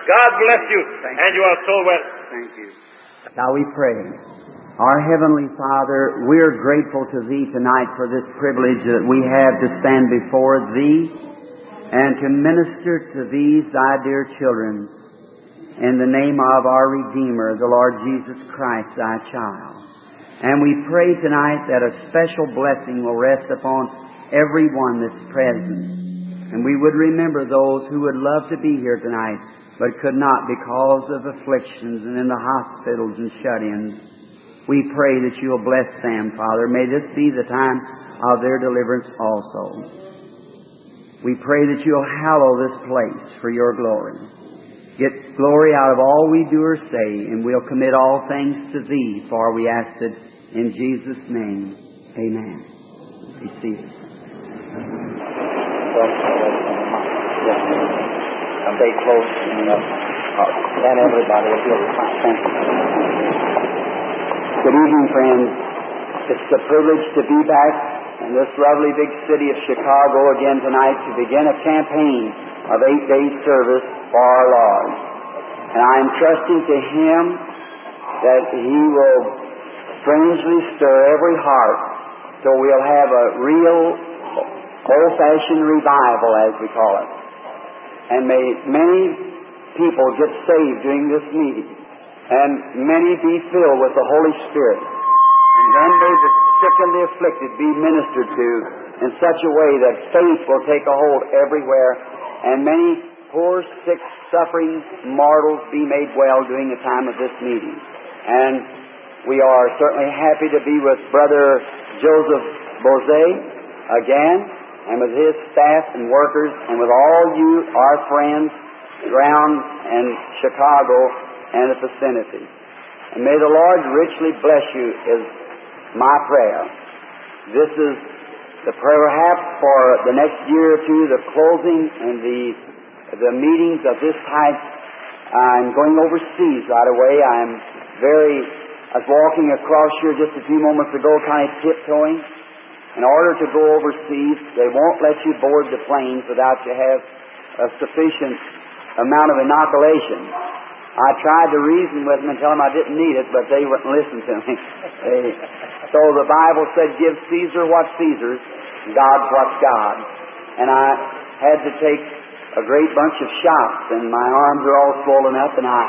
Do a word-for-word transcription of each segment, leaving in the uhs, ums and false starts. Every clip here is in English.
God bless you. Thank and you are so well. Thank you. Now we pray. Our Heavenly Father, we're grateful to Thee tonight for this privilege that we have to stand before Thee and to minister to these Thy dear children in the name of our Redeemer, the Lord Jesus Christ, Thy child. And we pray tonight that a special blessing will rest upon everyone that's present. And we would remember those who would love to be here tonight but could not because of afflictions and in the hospitals and shut-ins. We pray that you'll bless them, Father. May this be the time of their deliverance also. We pray that you'll hallow this place for your glory. Get glory out of all we do or say, and we'll commit all things to Thee, for we ask it in Jesus' name. Amen. Be seated. Stay close and uh, and everybody will feel the thank you. Good evening, friends. It's a privilege to be back in this lovely big city of Chicago again tonight to begin a campaign of eight days service for our Lord. And I am trusting to Him that He will strangely stir every heart so we'll have a real old-fashioned revival, as we call it. And may many people get saved during this meeting, and many be filled with the Holy Spirit. And then may the sick and the afflicted be ministered to in such a way that faith will take a hold everywhere, and many poor, sick, suffering mortals be made well during the time of this meeting. And we are certainly happy to be with Brother Joseph Bozay again, and with his staff and workers, and with all you, our friends, around in Chicago and the vicinity. And may the Lord richly bless you is my prayer. This is the prayer perhaps for the next year or two, the closing and the the meetings of this type. I'm going overseas right away. I'm very, I was walking across here just a few moments ago, kind of tiptoeing. In order to go overseas, they won't let you board the planes without you have a sufficient amount of inoculation. I tried to reason with them and tell them I didn't need it, but they wouldn't listen to me. They, so the Bible said, give Caesar what's Caesar's, God's what's God. And I had to take a great bunch of shots, and my arms are all swollen up, and I,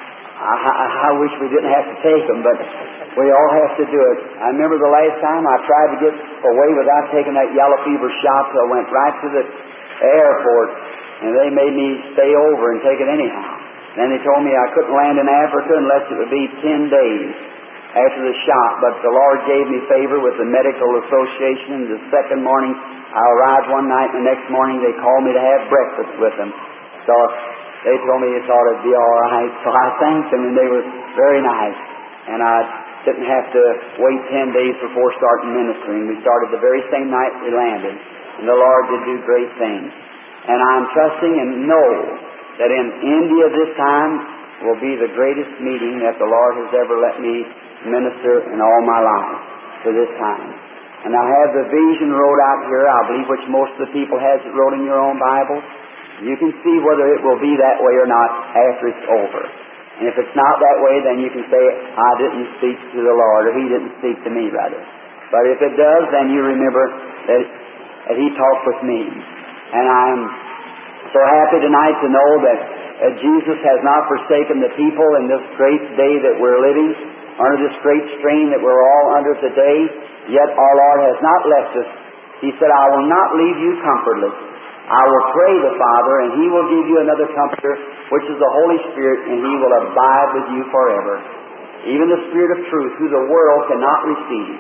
I, I wish we didn't have to take them, but we all have to do it. I remember the last time I tried to get away without taking that yellow fever shot, so I went right to the airport, and they made me stay over and take it anyhow. Then they told me I couldn't land in Africa unless it would be ten days after the shot. But the Lord gave me favor with the Medical Association. And the second morning, I arrived one night, and the next morning they called me to have breakfast with them. So they told me they thought it'd be all right. So I thanked them, and they were very nice. And I didn't have to wait ten days before starting ministering. We started the very same night we landed. And the Lord did do great things. And I'm trusting and know that in India this time will be the greatest meeting that the Lord has ever let me minister in all my life to this time. And I have the vision wrote out here, I believe, which most of the people has it wrote in your own Bible. You can see whether it will be that way or not after it's over. And if it's not that way, then you can say, I didn't speak to the Lord, or He didn't speak to me, rather. But if it does, then you remember that, that He talked with me. And I'm so happy tonight to know that uh, Jesus has not forsaken the people in this great day that we're living, under this great strain that we're all under today. Yet our Lord has not left us. He said, I will not leave you comfortless. I will pray the Father, and He will give you another Comforter, which is the Holy Spirit, and He will abide with you forever. Even the Spirit of truth, who the world cannot receive.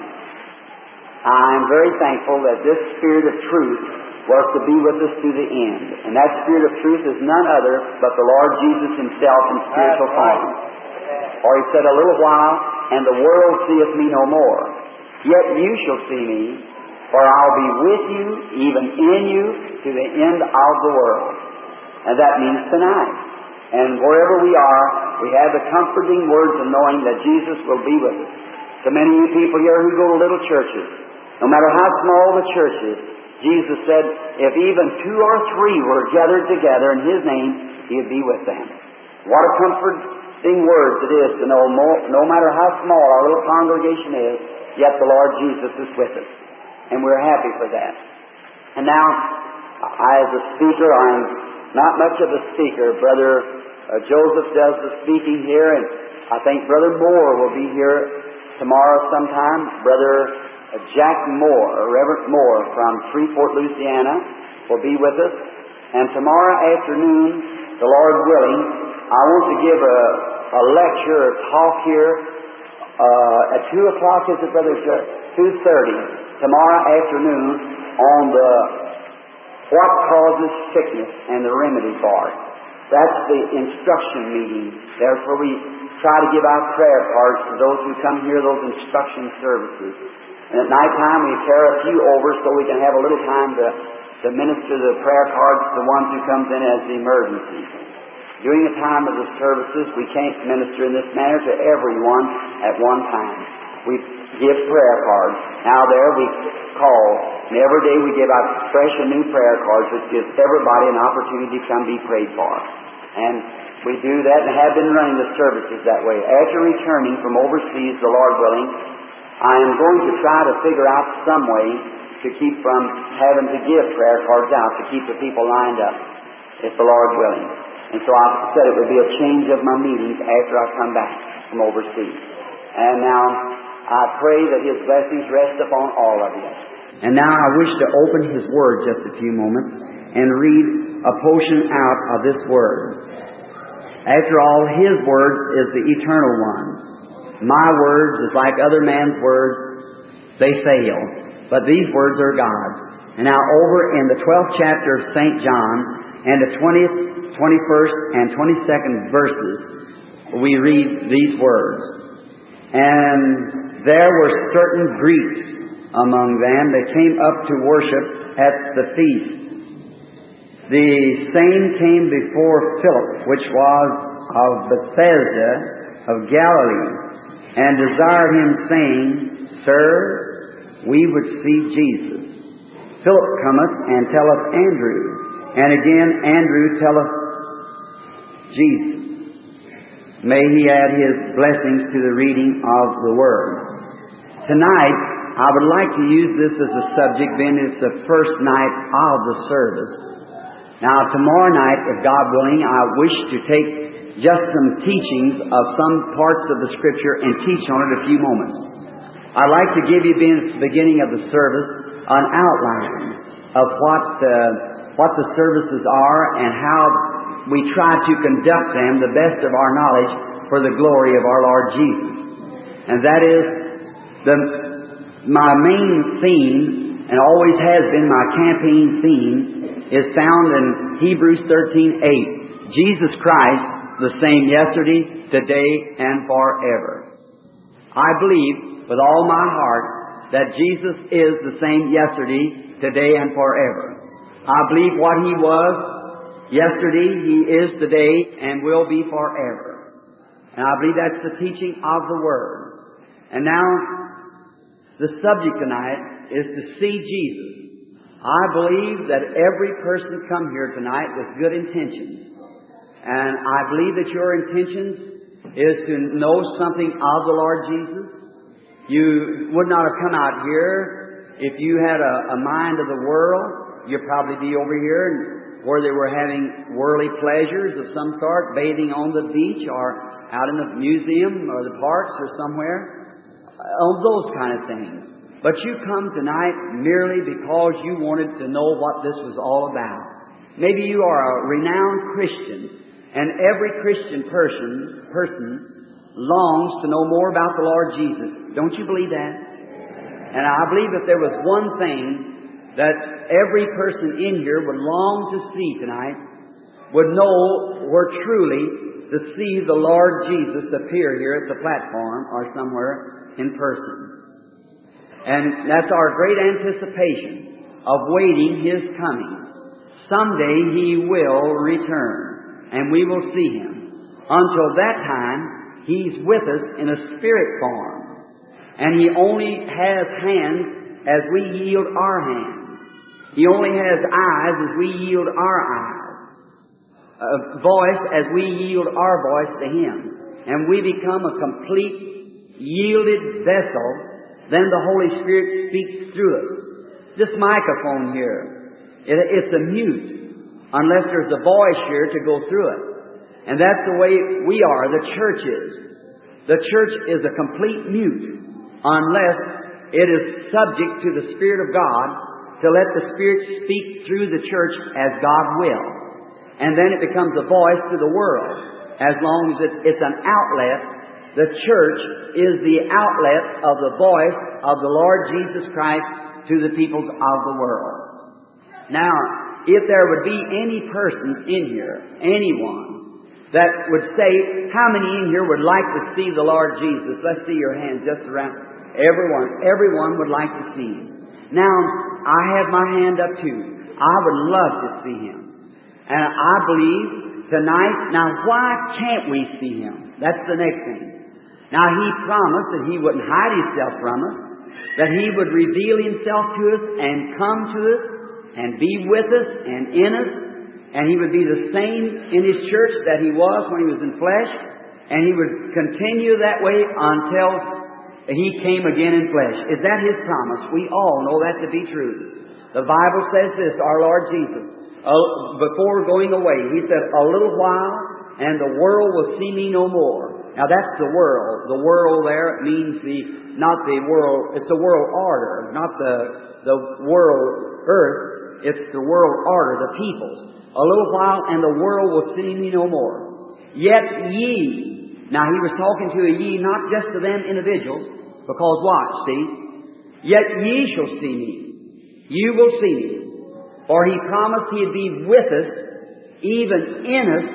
I am very thankful that this Spirit of truth was to be with us to the end. And that Spirit of truth is none other but the Lord Jesus Himself in spiritual form. For He said, a little while, and the world seeth me no more. Yet you shall see me, for I'll be with you, even in you, to the end of the world. And that means tonight. And wherever we are, we have the comforting words of knowing that Jesus will be with us. So many of you people here who go to little churches, no matter how small the church is, Jesus said, if even two or three were gathered together in His name, He'd be with them. What a comforting words it is to know more, no matter how small our little congregation is, yet the Lord Jesus is with us. And we're happy for that. And now, I, as a speaker, I'm not much of a speaker. Brother uh, Joseph does the speaking here, and I think Brother Moore will be here tomorrow sometime. Brother uh, Jack Moore, or Reverend Moore from Freeport, Louisiana, will be with us. And tomorrow afternoon, the Lord willing, I want to give a, a lecture, a talk here uh, at two o'clock, is it, Brother? two thirty, tomorrow afternoon on the what causes sickness and the remedy for it. That's the instruction meeting. Therefore, we try to give out prayer cards to those who come here, those instruction services. And at night time, we carry a few over so we can have a little time to, to minister the prayer cards to the ones who comes in as the emergency. During the time of the services, we can't minister in this manner to everyone at one time. We give prayer cards. Now there we call, and every day we give out fresh and new prayer cards, which gives everybody an opportunity to come be prayed for. And we do that and have been running the services that way. After returning from overseas, the Lord willing, I am going to try to figure out some way to keep from having to give prayer cards out, to keep the people lined up, if the Lord willing. And so I said it would be a change of my meetings after I come back from overseas. And now I pray that His blessings rest upon all of you. And now I wish to open His Word just a few moments and read a portion out of this Word. After all, His Word is the eternal one. My words is like other man's words, they fail. But these words are God's. And now over in the twelfth chapter of Saint John and the twentieth, twenty-first, and twenty-second verses, we read these words. And there were certain Greeks among them that came up to worship at the feast. The same came before Philip, which was of Bethsaida of Galilee, and desired him, saying, Sir, we would see Jesus. Philip cometh and telleth Andrew, and again Andrew telleth Jesus. May He add His blessings to the reading of the Word. Tonight, I would like to use this as a subject, being it's the first night of the service. Now, tomorrow night, if God willing, I wish to take just some teachings of some parts of the Scripture and teach on it a few moments. I'd like to give you, being at the beginning of the service, an outline of what, uh, what the services are and how we try to conduct them the best of our knowledge for the glory of our Lord Jesus. And that is the my main theme, and always has been my campaign theme, is found in Hebrews thirteen eight. Jesus Christ, the same yesterday, today, and forever. I believe with all my heart that Jesus is the same yesterday, today, and forever. I believe what He was yesterday, He is today, and will be forever. And I believe that's the teaching of the Word. And now, the subject tonight is to see Jesus. I believe that every person come here tonight with good intentions. And I believe that your intentions is to know something of the Lord Jesus. You would not have come out here if you had a, a mind of the world. You'd probably be over here where they were having worldly pleasures of some sort, bathing on the beach or out in the museum or the parks or somewhere. On those kind of things. But you come tonight merely because you wanted to know what this was all about. Maybe you are a renowned Christian, and every Christian person person longs to know more about the Lord Jesus. Don't you believe that? And I believe if there was one thing that every person in here would long to see tonight, would know were truly to see the Lord Jesus appear here at the platform or somewhere in person. And that's our great anticipation of waiting His coming. Someday He will return, and we will see Him. Until that time, He's with us in a spirit form. And He only has hands as we yield our hands. He only has eyes as we yield our eyes. uh, voice as we yield our voice to Him. And we become a complete, yielded vessel, then the Holy Spirit speaks through us. This microphone here, it, it's a mute, unless there's a voice here to go through it. And that's the way we are, the church is. The church is a complete mute, unless it is subject to the Spirit of God to let the Spirit speak through the church as God will. And then it becomes a voice to the world. As long as it's an outlet, the church is the outlet of the voice of the Lord Jesus Christ to the peoples of the world. Now, if there would be any person in here, anyone, that would say, how many in here would like to see the Lord Jesus? Let's see your hands just around. Everyone, everyone would like to see Him. Now, I have my hand up too. I would love to see Him. And I believe tonight, now why can't we see Him? That's the next thing. Now, He promised that He wouldn't hide Himself from us, that He would reveal Himself to us and come to us and be with us and in us, and He would be the same in His church that He was when He was in flesh, and He would continue that way until He came again in flesh. Is that His promise? We all know that to be true. The Bible says this, our Lord Jesus, uh, before going away, He said, a little while and the world will see me no more. Now that's the world. The world there means the, not the world, it's the world order, not the, the world earth, it's the world order, the peoples. A little while and the world will see me no more. Yet ye, now He was talking to a ye, not just to them individuals, because watch, see, yet ye shall see me. You will see me. For He promised He'd be with us, even in us,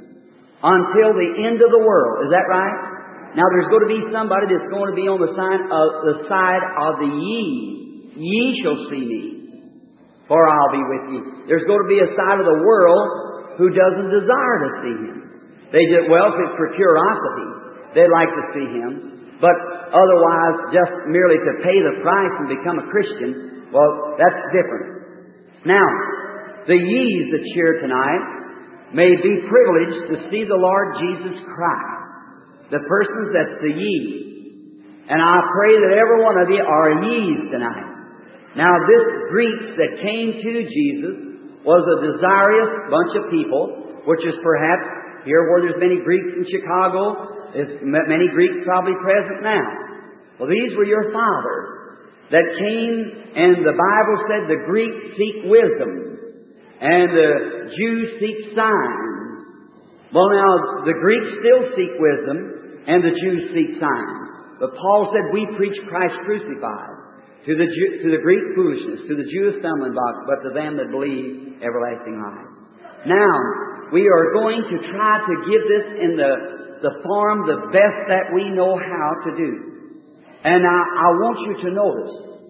until the end of the world. Is that right? Now there's going to be somebody that's going to be on the side of the side of the ye. Ye shall see me, for I'll be with you. There's going to be a side of the world who doesn't desire to see Him. They just, well, if it's for curiosity, they'd like to see Him. But otherwise, just merely to pay the price and become a Christian, well, that's different. Now, the ye's that's here tonight may be privileged to see the Lord Jesus Christ. The persons that's the ye. And I pray that every one of you are ye's tonight. Now, this Greeks that came to Jesus was a desirous bunch of people, which is perhaps here where there's many Greeks in Chicago, there's many Greeks probably present now. Well, these were your fathers that came, and the Bible said the Greeks seek wisdom, and the Jews seek signs. Well, now, the Greeks still seek wisdom, and the Jews seek signs. But Paul said, we preach Christ crucified. To the, Jew, to the Greek foolishness, to the Jew a stumbling block, but to them that believe everlasting life. Now, we are going to try to give this in the, the form the best that we know how to do. And I, I want you to notice,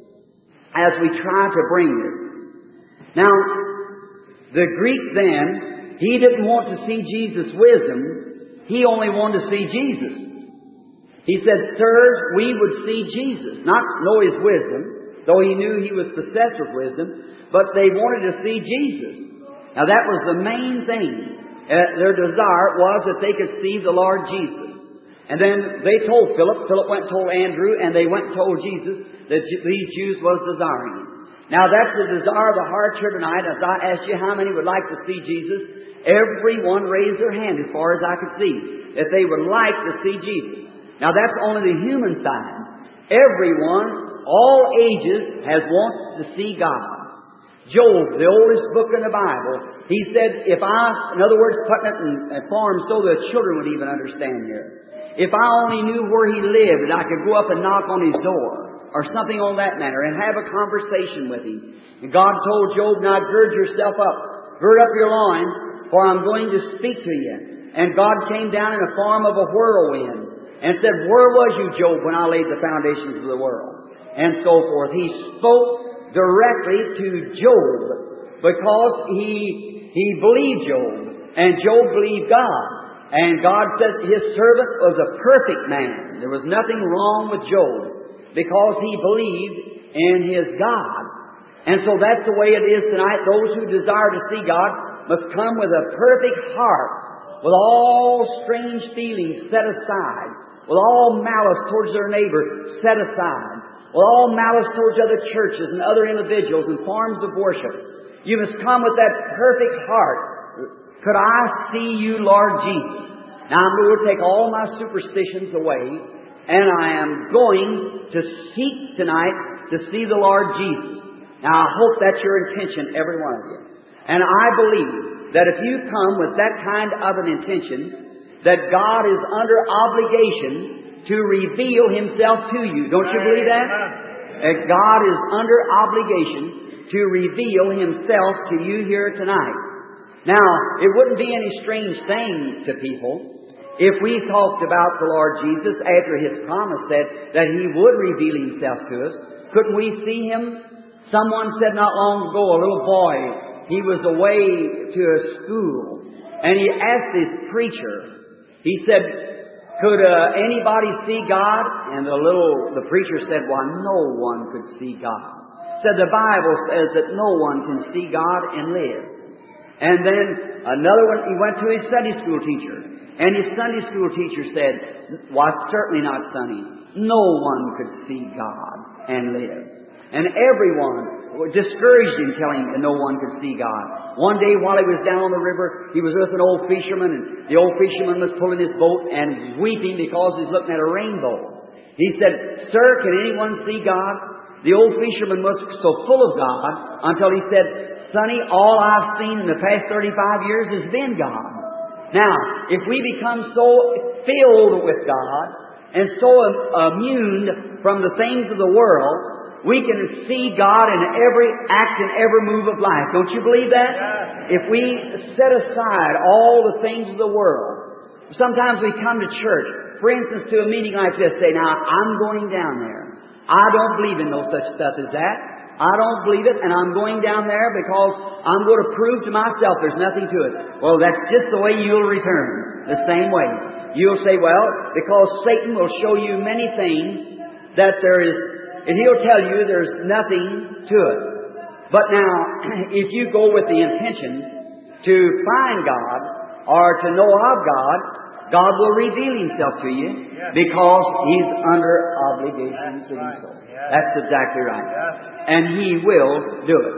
as we try to bring this. Now, the Greek then, he didn't want to see Jesus' wisdom. He only wanted to see Jesus. He said, sirs, we would see Jesus. Not know His wisdom, though He knew He was possessed with wisdom, but they wanted to see Jesus. Now that was the main thing. Uh, their desire was that they could see the Lord Jesus. And then they told Philip, Philip went and told Andrew, and they went and told Jesus that these Jews was desiring Him. Now that's the desire of the heart here tonight. As I asked you how many would like to see Jesus, everyone raised their hand as far as I could see, that they would like to see Jesus. Now that's only the human side. Everyone, all ages, has wanted to see God. Job, the oldest book in the Bible, he said, if I, in other words, putting it in a form so the children would even understand here. If I only knew where he lived and I could go up and knock on his door, or something on that manner, and have a conversation with him. And God told Job, now gird yourself up, gird up your loins, for I'm going to speak to you. And God came down in the form of a whirlwind, and said, where was you, Job, when I laid the foundations of the world? And so forth. He spoke directly to Job because he, he believed Job. And Job believed God. And God said His servant was a perfect man. There was nothing wrong with Job because he believed in his God. And so that's the way it is tonight. Those who desire to see God, must come with a perfect heart, with all strange feelings set aside, with all malice towards their neighbor set aside, with all malice towards other churches and other individuals and forms of worship. You must come with that perfect heart. Could I see you, Lord Jesus? Now I'm going to take all my superstitions away, and I am going to seek tonight to see the Lord Jesus. Now I hope that's your intention, every one of you. And I believe that if you come with that kind of an intention, that God is under obligation to reveal Himself to you. Don't you believe that? That God is under obligation to reveal Himself to you here tonight. Now, it wouldn't be any strange thing to people if we talked about the Lord Jesus after His promise that, that He would reveal Himself to us. Couldn't we see Him? Someone said not long ago, a little boy, he was away to a school, and he asked this preacher, he said, could uh, anybody see God? And the little, the preacher said, why, no one could see God. Said the Bible says that no one can see God and live. And then another one, he went to his Sunday school teacher, and his Sunday school teacher said, why, certainly not, sonny. No one could see God and live. And everyone discouraged him, telling him that no one could see God. One day while he was down on the river, he was with an old fisherman, and the old fisherman was pulling his boat and weeping because he was looking at a rainbow. He said, sir, can anyone see God? The old fisherman was so full of God until he said, sonny, all I've seen in the past thirty-five years has been God. Now, if we become so filled with God and so immune from the things of the world, we can see God in every act and every move of life. Don't you believe that? If we set aside all the things of the world. Sometimes we come to church, for instance, to a meeting like this, say, now, I'm going down there. I don't believe in no such stuff as that. I don't believe it, and I'm going down there because I'm going to prove to myself there's nothing to it. Well, that's just the way you'll return, the same way. You'll say, well, because Satan will show you many things that there is, and he'll tell you there's nothing to it. But now, if you go with the intention to find God or to know of God, God will reveal Himself to you because He's under obligation to do so. That's exactly right. And He will do it.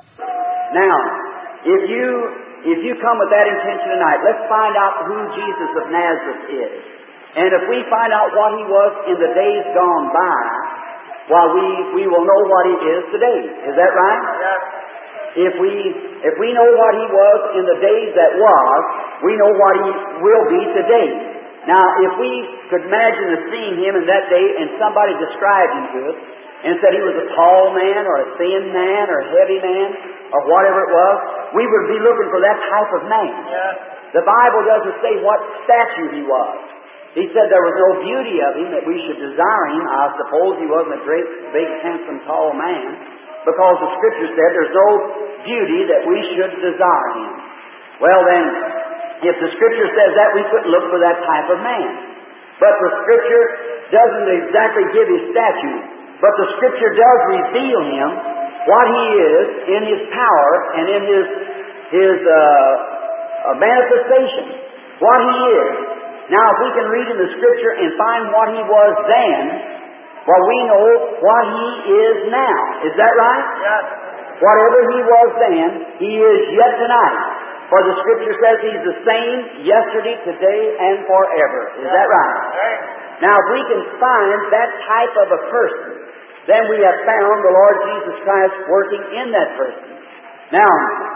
Now, if you if you come with that intention tonight, let's find out who Jesus of Nazareth is. And if we find out what He was in the days gone by, well, we, we will know what He is today. Is that right? Yes. If we if we know what He was in the days that was, we know what He will be today. Now, if we could imagine seeing Him in that day and somebody described Him to us and said He was a tall man or a thin man or a heavy man or whatever it was, we would be looking for that type of man. Yes. The Bible doesn't say what statue He was. He said there was no beauty of Him that we should desire Him. I suppose He wasn't a great, big, handsome, tall man, because the Scripture said there's no beauty that we should desire Him. Well then, if the Scripture says that, we couldn't look for that type of man. But the Scripture doesn't exactly give His statue, but the Scripture does reveal Him, what He is, in His power and in His, His uh, uh, manifestation, what He is. Now, if we can read in the Scripture and find what He was then, well, we know what He is now. Is that right? Yes. Whatever He was then, He is yet tonight. For the Scripture says He's the same yesterday, today, and forever. Is that right? Yes. Now, if we can find that type of a person, then we have found the Lord Jesus Christ working in that person. Now,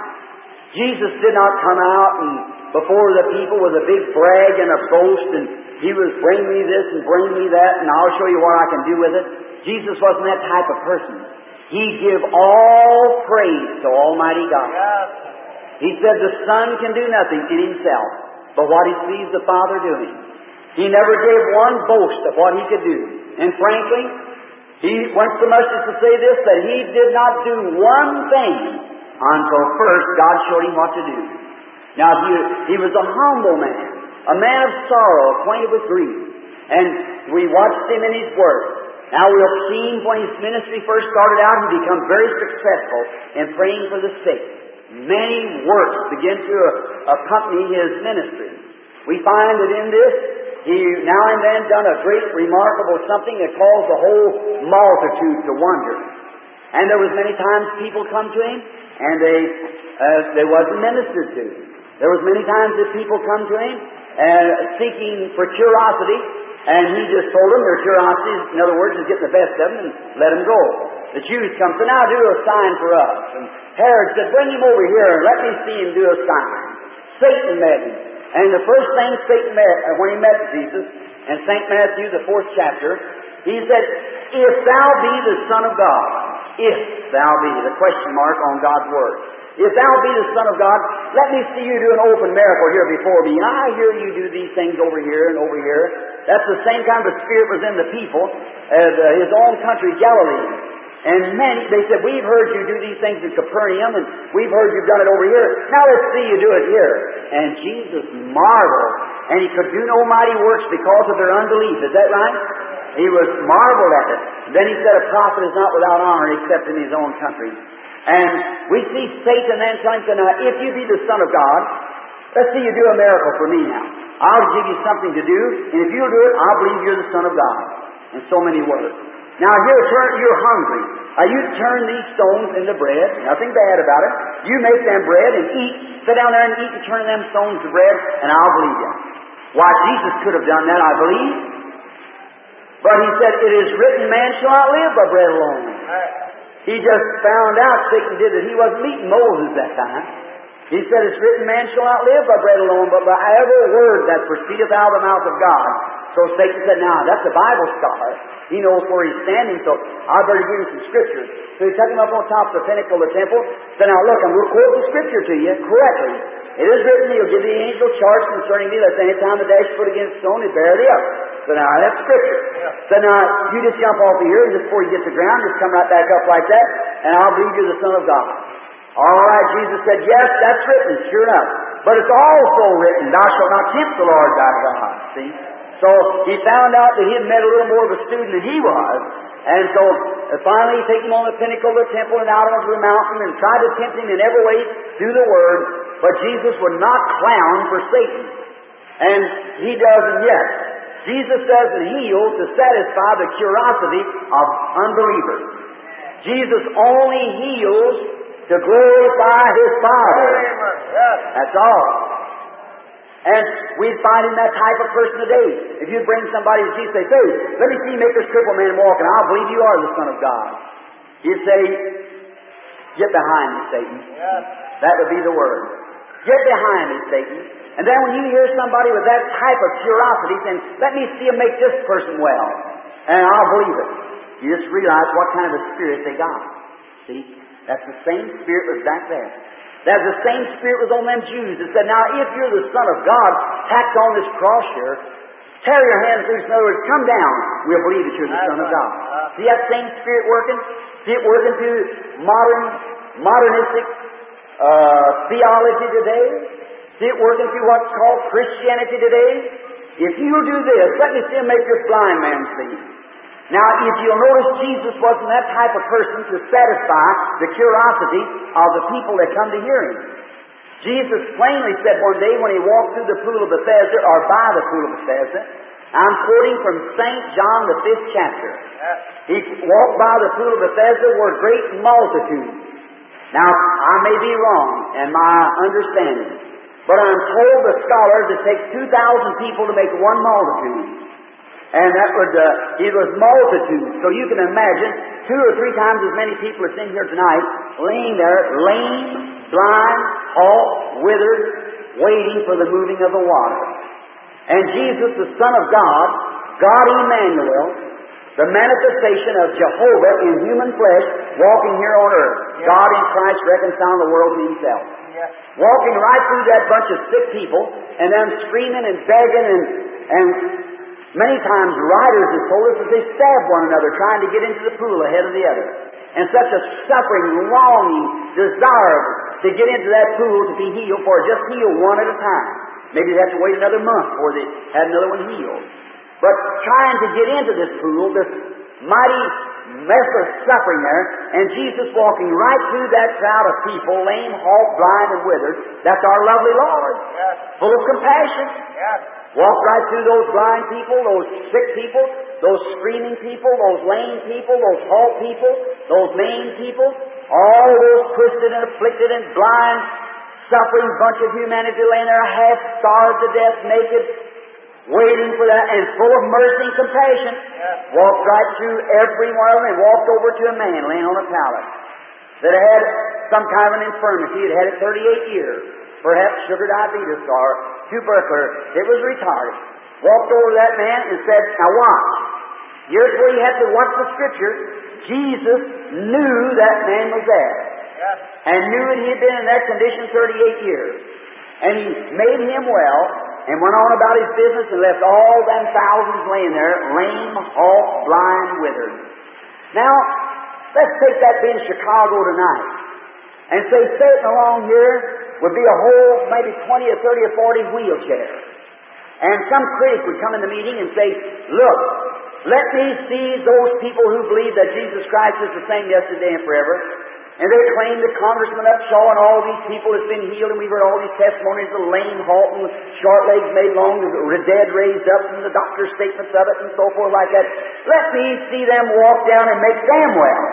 Jesus did not come out and before the people with a big brag and a boast, and He was bring me this and bring me that, and I'll show you what I can do with it. Jesus wasn't that type of person. He give all praise to Almighty God. Yes. He said the Son can do nothing in Himself but what He sees the Father doing. He never gave one boast of what He could do. And frankly, He went so much as to say this, that He did not do one thing until first God showed Him what to do. Now, he, he was a humble man, a man of sorrow, acquainted with grief. And we watched Him in His work. Now, we'll see Him when His ministry first started out, He became very successful in praying for the sick. many works begin to accompany his ministry. We find that in this, he now and then done a great, remarkable something that caused the whole multitude to wonder. And there was many times people come to him, and they uh, they wasn't ministered to. There was many times that people come to him, uh, seeking for curiosity, and he just told them their curiosity, in other words, is getting the best of them, and let them go. The Jews come, so now do a sign for us. And Herod said, bring him over here, and let me see him do a sign. Satan met him. And the first thing Satan met, when he met Jesus, in Saint Matthew, the fourth chapter, he said, if thou be the Son of God, if thou be, the question mark on God's Word. If thou be the Son of God, let me see you do an open miracle here before me. And I hear you do these things over here and over here. That's the same kind of spirit was in the people as uh, his own country, Galilee. And many, they said, we've heard you do these things in Capernaum, and we've heard you've done it over here. Now let's see you do it here. And Jesus marveled, and he could do no mighty works because of their unbelief. Is that right? He was marveled at it. Then he said, a prophet is not without honor except in his own country. And we see Satan then telling him, now, if you be the Son of God, let's see you do a miracle for me now. I'll give you something to do, and if you'll do it, I'll believe you're the Son of God. In so many words. Now, you're, you're hungry. Uh, you turn these stones into bread. Nothing bad about it. You make them bread and eat. Sit down there and eat and turn them stones to bread, and I'll believe you. Why, Jesus could have done that, I believe. But he said, it is written, man shall not live by bread alone. He just found out, Satan did, that he wasn't meeting Moses that time. He said, it's written, man shall not live by bread alone, but by every word that proceedeth out of the mouth of God. So Satan said, now, that's a Bible scholar. He knows where he's standing, so I better give him some scriptures. So he took him up on top of the pinnacle of the temple. Said, now look, I'm going to quote the scripture to you correctly. It is written, he'll give the angel charge concerning me, that any time the dash foot against stone, he bear thee up. So now, that's scripture. So now, you just jump off of here, and just before you get to the ground, just come right back up like that, and I'll believe you're the Son of God. All right, Jesus said, yes, that's written, sure enough. But it's also written, thou shalt not tempt the Lord thy God. See? So he found out that he had met a little more of a student than he was. And so uh, finally he took him on the pinnacle of the temple and out onto the mountain and tried to tempt him in every way through the Word. But Jesus would not clown for Satan. And he doesn't yet. Jesus doesn't heal to satisfy the curiosity of unbelievers. Jesus only heals to glorify His Father. That's all. And we find in that type of person today. If you bring somebody to Jesus and say, hey, let me see you make this crippled man walk, and I'll believe you are the Son of God. He'd say, get behind me, Satan. That would be the word. Get behind me, Satan. And then when you hear somebody with that type of curiosity saying, let me see him make this person well, and I'll believe it. You just realize what kind of a spirit they got. See? That's the same spirit was back there. That's the same spirit was on them Jews that said, now if you're the Son of God, tacked on this cross here, tear your hands loose. In other words, come down. We'll believe that you're the Son of God. See that same spirit working? See it working through modern, modernistic uh, theology today? See it working through what's called Christianity today? If you do this, let me see him make this blind man see. Now, if you'll notice, Jesus wasn't that type of person to satisfy the curiosity of the people that come to hear him. Jesus plainly said one day when he walked through the pool of Bethesda, or by the pool of Bethesda, I'm quoting from Saint John, the fifth chapter. He walked by the pool of Bethesda where great multitudes. Now, I may be wrong in my understanding, but I'm told the scholars it takes two thousand people to make one multitude. And that would, uh, it was multitudes. So you can imagine two or three times as many people as in here tonight, laying there, lame, blind, halt, withered, waiting for the moving of the water. And Jesus, the Son of God, God Emmanuel, the manifestation of Jehovah in human flesh, walking here on earth. Yeah. God in Christ reconciling the world to Himself. Yeah. Walking right through that bunch of sick people, and them screaming and begging and, and many times riders have told us that they stabbed one another trying to get into the pool ahead of the other. And such a suffering, longing, desire to get into that pool to be healed, for just heal one at a time. Maybe they have to wait another month before they had another one healed. But trying to get into this pool, this mighty mess of suffering there, and Jesus walking right through that crowd of people, lame, halt, blind, and withered. That's our lovely Lord. Yes. Full of compassion. Yes. Walked right through those blind people, those sick people, those screaming people, those lame people, those halt people, those maimed people, all those twisted and afflicted and blind, suffering bunch of humanity laying there half starved to death, naked, waiting for that, and full of mercy and compassion. Yes. Walked right through every one of them and walked over to a man laying on a pallet that had some kind of an infirmity. He had had it thirty-eight years, perhaps sugar diabetes or tuberculosis. It was retarded. Walked over to that man and said, now watch. Here's where you have to watch the Scripture. Jesus knew that man was there. Yes. And knew that he had been in that condition thirty-eight years. And he made him well and went on about his business and left all them thousands laying there, lame, halt, blind, withered. Now, let's take that being Chicago tonight and say sitting along here would be a whole maybe twenty or thirty or forty wheelchairs. And some critic would come in the meeting and say, look, let me see those people who believe that Jesus Christ is the same yesterday and forever. And they claim that Congressman Upshaw and all these people has been healed, and we've heard all these testimonies of lame, halt, and short legs made long, the dead raised up, and the doctor's statements of it, and so forth like that. Let me see them walk down and make them well.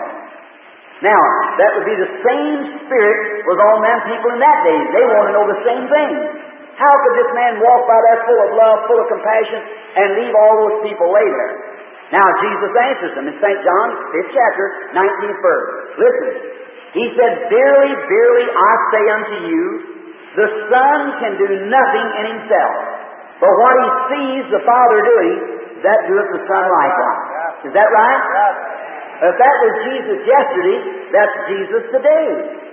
Now, that would be the same spirit was on them people in that day. They want to know the same thing. How could this man walk by there full of love, full of compassion, and leave all those people lay there? Now, Jesus answers them in Saint John, fifth chapter, nineteenth verse. Listen. He said, verily, verily, I say unto you, the Son can do nothing in himself. But what he sees the Father doing, that doeth the Son likewise. Is that right? If that was Jesus yesterday, that's Jesus today.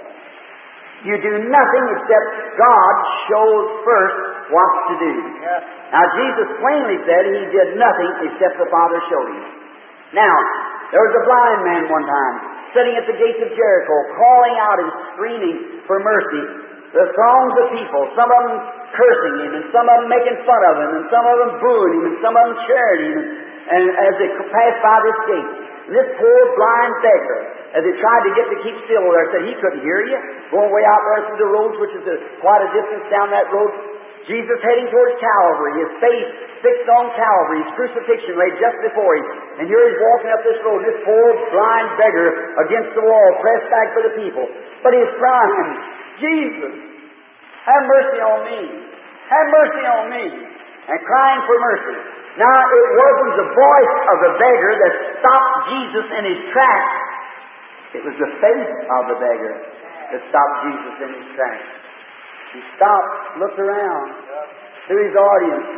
You do nothing except God shows first what to do. Now, Jesus plainly said he did nothing except the Father showed him. Now, there was a blind man one time, sitting at the gates of Jericho, calling out and screaming for mercy. The throngs of people, some of them cursing him, and some of them making fun of him, and some of them booing him, and some of them cheering him, and, and as they passed by this gate. And this poor blind beggar, as he tried to get to keep still there, said he couldn't hear you, going way out there through the roads, which is a, quite a distance down that road. Jesus heading towards Calvary, his face fixed on Calvary, his crucifixion lay just before him. And here he's walking up this road, this poor blind beggar against the wall, pressed back for the people. But he's crying, Jesus, have mercy on me. Have mercy on me. And crying for mercy. Now, it wasn't the voice of the beggar that stopped Jesus in his tracks. It was the faith of the beggar that stopped Jesus in his tracks. He stopped, looked around to his audience.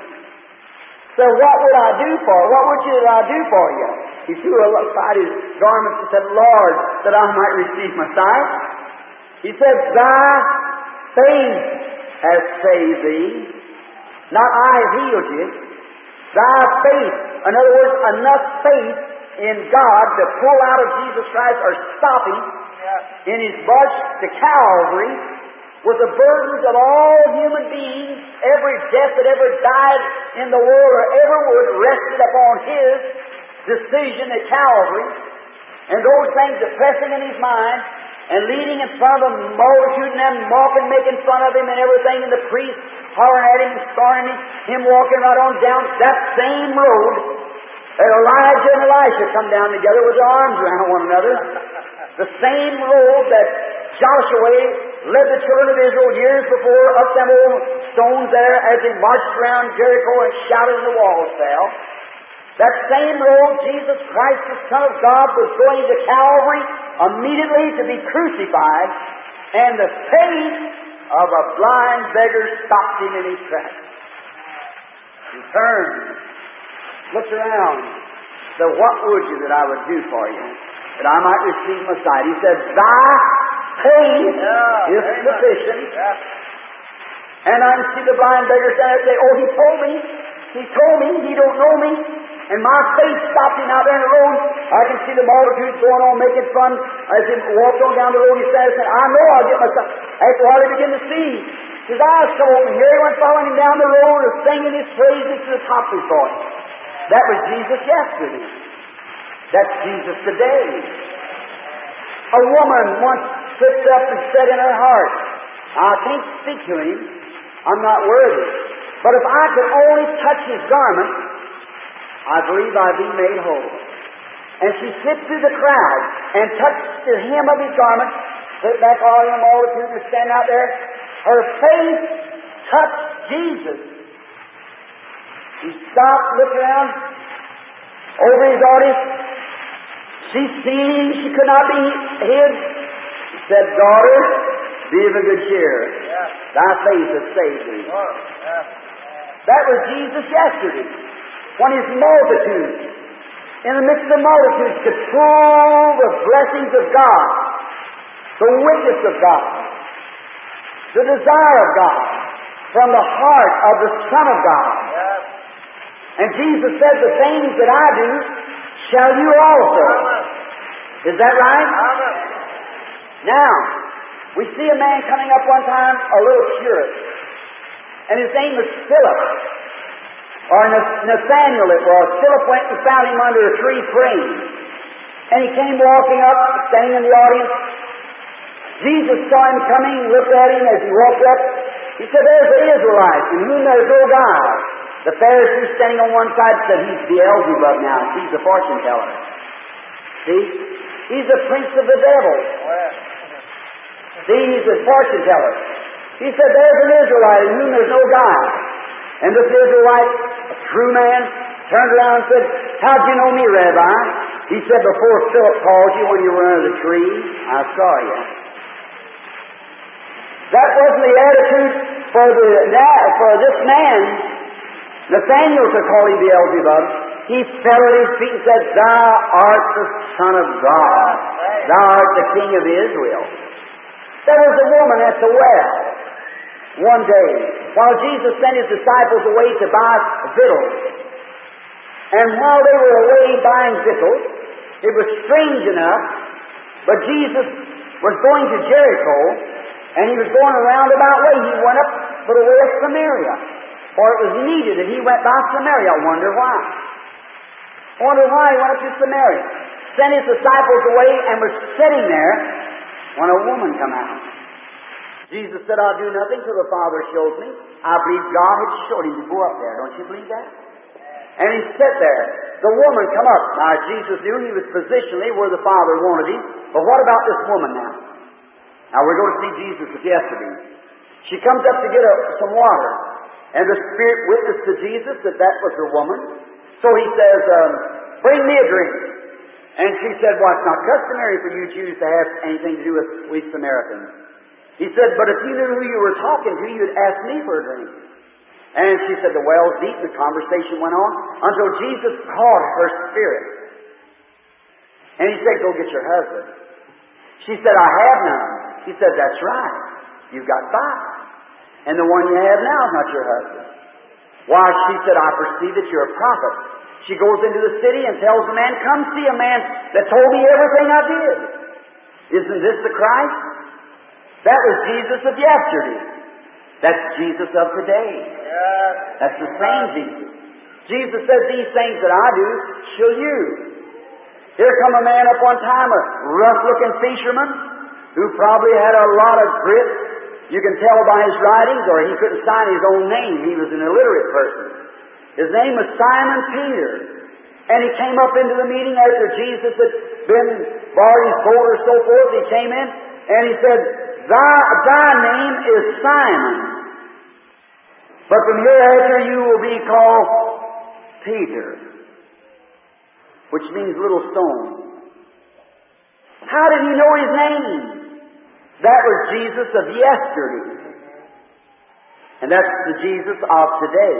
So what would I do for you? What would you that I do for you? He threw aside his garments and said, Lord, that I might receive my sight. He said, thy faith has saved thee. Not I have healed you. Thy faith. In other words, enough faith in God to pull out of Jesus Christ or stop him in his march to Calvary with the burdens of all human beings, every death that ever died in the world or ever would, rested upon his decision at Calvary, and those things depressing in his mind, and leading in front of a multitude and them mocking, making fun of him and everything, and the priest hollering at him and scorning him, him walking right on down that same road that Elijah and Elisha come down together with their arms around one another. The same road that Joshua led the children of Israel years before up them old stones there as they marched around Jericho and shouted and the walls fell. That same road, Jesus Christ, the Son of God, was going to Calvary immediately to be crucified, and the faith of a blind beggar stopped him in his tracks. He turned, looked around, said, what would you that I would do for you, that I might receive my sight? He said, thy faith yeah, is sufficient. Yeah. And I see the blind beggar stand there and say, oh, he told me, he told me, he don't know me. And my faith stopped him out there in the road. I can see the multitudes going on making fun. As he walked on down the road, he said, I know I'll get my sight. After a while, he began to see. His eyes come open. Here he went following him down the road and singing his praises to the top of his voice. That was Jesus yesterday. That's Jesus today. A woman once slipped up and said in her heart, I can't speak to him, I'm not worthy, but if I could only touch his garment, I believe I'd be made whole. And she slipped through the crowd and touched the hem of his garment, slipped back all in the multitude and stand out there. Her faith touched Jesus. She stopped, looked around over his audience. She seen she could not be hid. She said, Daughter, be of a good cheer. Yeah. Thy faith has saved thee. Oh, yeah. That was Jesus yesterday, when his multitude, in the midst of the multitudes, could prove the blessings of God, the witness of God, the desire of God, from the heart of the Son of God. Yeah. And Jesus said, the things that I do shall you also. Is that right? Now, we see a man coming up one time, a little curious, and his name was Philip, or Nathaniel it was. Philip went and found him under a tree praying, and he came walking up, standing in the audience. Jesus saw him coming, looked at him as he walked up. He said, There's the Israelite, in whom there is no God. The Pharisee standing on one side said, He's Beelzebub now. He's the fortune teller. See? He's the prince of the devil. See, he's the fortune teller. He said, There's an Israelite in whom there's no God. And this Israelite, a true man, turned around and said, How'd you know me, Rabbi? He said, Before Philip called you when you were under the tree, I saw you. That wasn't the attitude for, the, for this man, Nathaniel, to call him Beelzebub. He fell at his feet and said, Thou art the Son of God. Thou art the King of Israel. There was a woman at the well one day while Jesus sent his disciples away to buy victuals. And while they were away buying victuals, it was strange enough, but Jesus was going to Jericho, and he was going a roundabout way. He went up for the way of Samaria, for it was needed that he went by Samaria. I wonder why. I wonder why he went up to Samaria. Sent his disciples away and was sitting there when a woman come out. Jesus said, I'll do nothing till the Father shows me. I believe God had showed him to go up there. Don't you believe that? And he sat there. The woman come up. Now, Jesus knew he was positionally where the Father wanted him. But what about this woman now? Now, we're going to see Jesus yesterday. She comes up to get a, some water. And the Spirit witnessed to Jesus that that was the woman. So he says, um, bring me a drink. And she said, well, it's not customary for you Jews to have anything to do with we Samaritans. He said, but if you knew who you were talking to, you'd ask me for a drink. And she said, the well's deep. The conversation went on until Jesus caught her spirit. And he said, go get your husband. She said, I have none. He said, that's right. You've got five. And the one you have now is not your husband. Why, she said, I perceive that you're a prophet. She goes into the city and tells the man, come see a man that told me everything I did. Isn't this the Christ? That was Jesus of yesterday. That's Jesus of today. That's the same Jesus. Jesus said, these things that I do, shall you. Here come a man up one time, a rough-looking fisherman, who probably had a lot of grit. You can tell by his writings, or he couldn't sign his own name. He was an illiterate person. His name was Simon Peter. And he came up into the meeting after Jesus had been borrowed his boat or so forth. He came in and he said, Thy, thy name is Simon, but from hereafter you will be called Peter, which means little stone. How did he know his name? That was Jesus of yesterday. And that's the Jesus of today.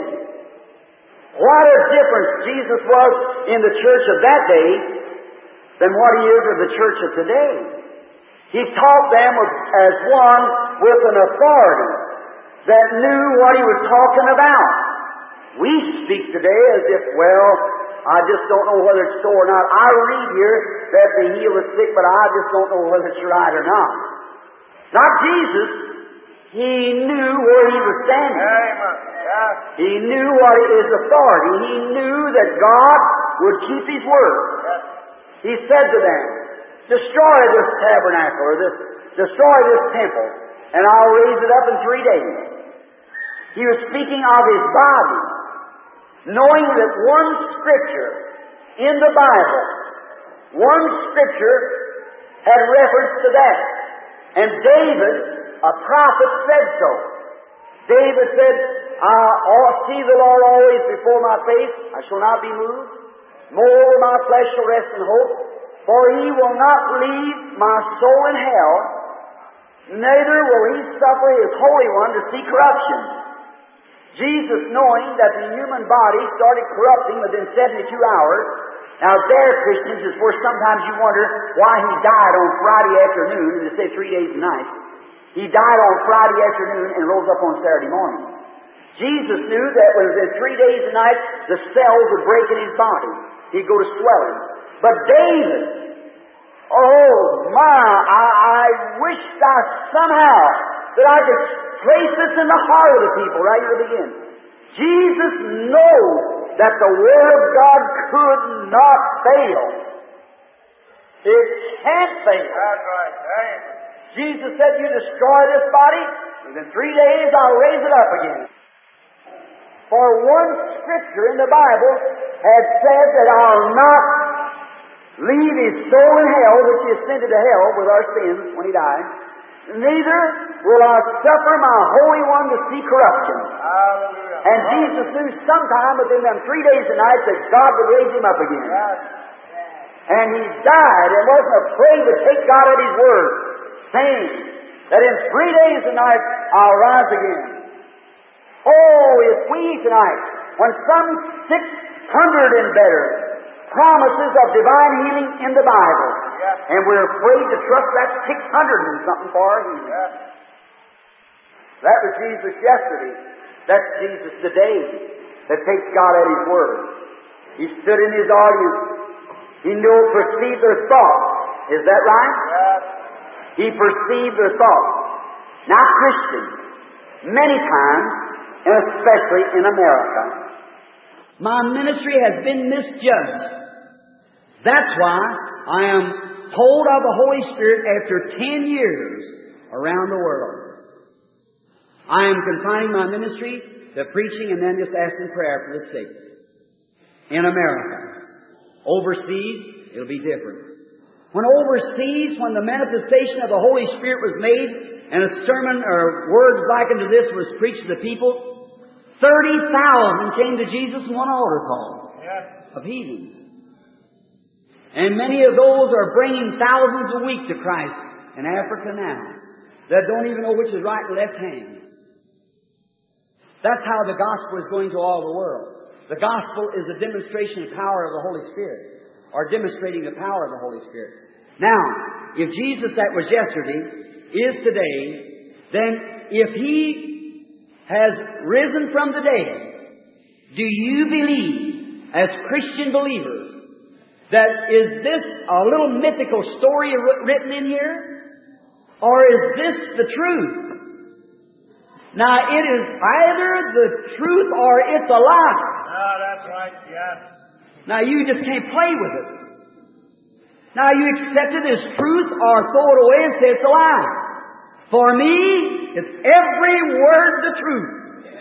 What a difference Jesus was in the church of that day than what he is of the church of today. He taught them as one with an authority that knew what he was talking about. We speak today as if, well, I just don't know whether it's so or not. I read here that they heal the sick, but I just don't know whether it's right or not. Not Jesus. He knew where he was standing. He knew what his authority. He knew that God would keep his word. He said to them, destroy this tabernacle, or this, destroy this temple, and I'll raise it up in three days. He was speaking of His body, knowing that one Scripture in the Bible, one Scripture had reference to that. And David, a prophet, said so. David said, I see the Lord always before my face, I shall not be moved. Moreover, my flesh shall rest in hope, for He will not leave my soul in hell, neither will He suffer His Holy One to see corruption. Jesus, knowing that the human body started corrupting within seventy-two hours, now there, Christians, is where sometimes you wonder why He died on Friday afternoon, and they say three days and nights. He died on Friday afternoon and rose up on Saturday morning. Jesus knew that within three days and nights, the cells would break in His body. He'd go to swelling. But David, oh my, I, I wished I somehow that I could place this in the heart of the people right here at the beginning. Jesus knows that the Word of God could not fail. It can't fail. That's right. Amen. Jesus said, you destroy this body, within three days I'll raise it up again. For one Scripture in the Bible had said that I'll not leave His soul in hell, which He ascended to hell with our sins when He died. Neither will I suffer my Holy One to see corruption. Hallelujah. And Jesus knew sometime within them three days and nights that God would raise Him up again. Yes. And He died and wasn't afraid to take God at His word, saying that in three days and nights I'll rise again. Oh, if we tonight, when some six hundred and better promises of divine healing in the Bible, yes, and we're afraid to trust that six hundred and something for our healing. yes. That was Jesus yesterday. That's Jesus today that takes God at His word. He stood in His audience. He knew, perceived their thoughts. Is that right? Yes. He perceived their thoughts. Now, Christians, many times, and especially in America, my ministry has been misjudged. That's why I am told of the Holy Spirit after ten years around the world. I am confining my ministry to preaching and then just asking prayer for the sick. In America. Overseas, it'll be different. When overseas, when the manifestation of the Holy Spirit was made and a sermon or words likened to this was preached to the people, thirty thousand came to Jesus in one altar call Yes. of healing. And many of those are bringing thousands a week to Christ in Africa now that don't even know which is right and left hand. That's how the gospel is going to all the world. The gospel is a demonstration of power of the Holy Spirit, or demonstrating the power of the Holy Spirit. Now, if Jesus that was yesterday is today, then if He has risen from the dead, do you believe, as Christian believers, that is this a little mythical story written in here? Or is this the truth? Now, it is either the truth or it's a lie. Oh, that's right. Yes. Now, you just can't play with it. Now, you accept it as truth or throw it away and say it's a lie. For me, it's every word the truth.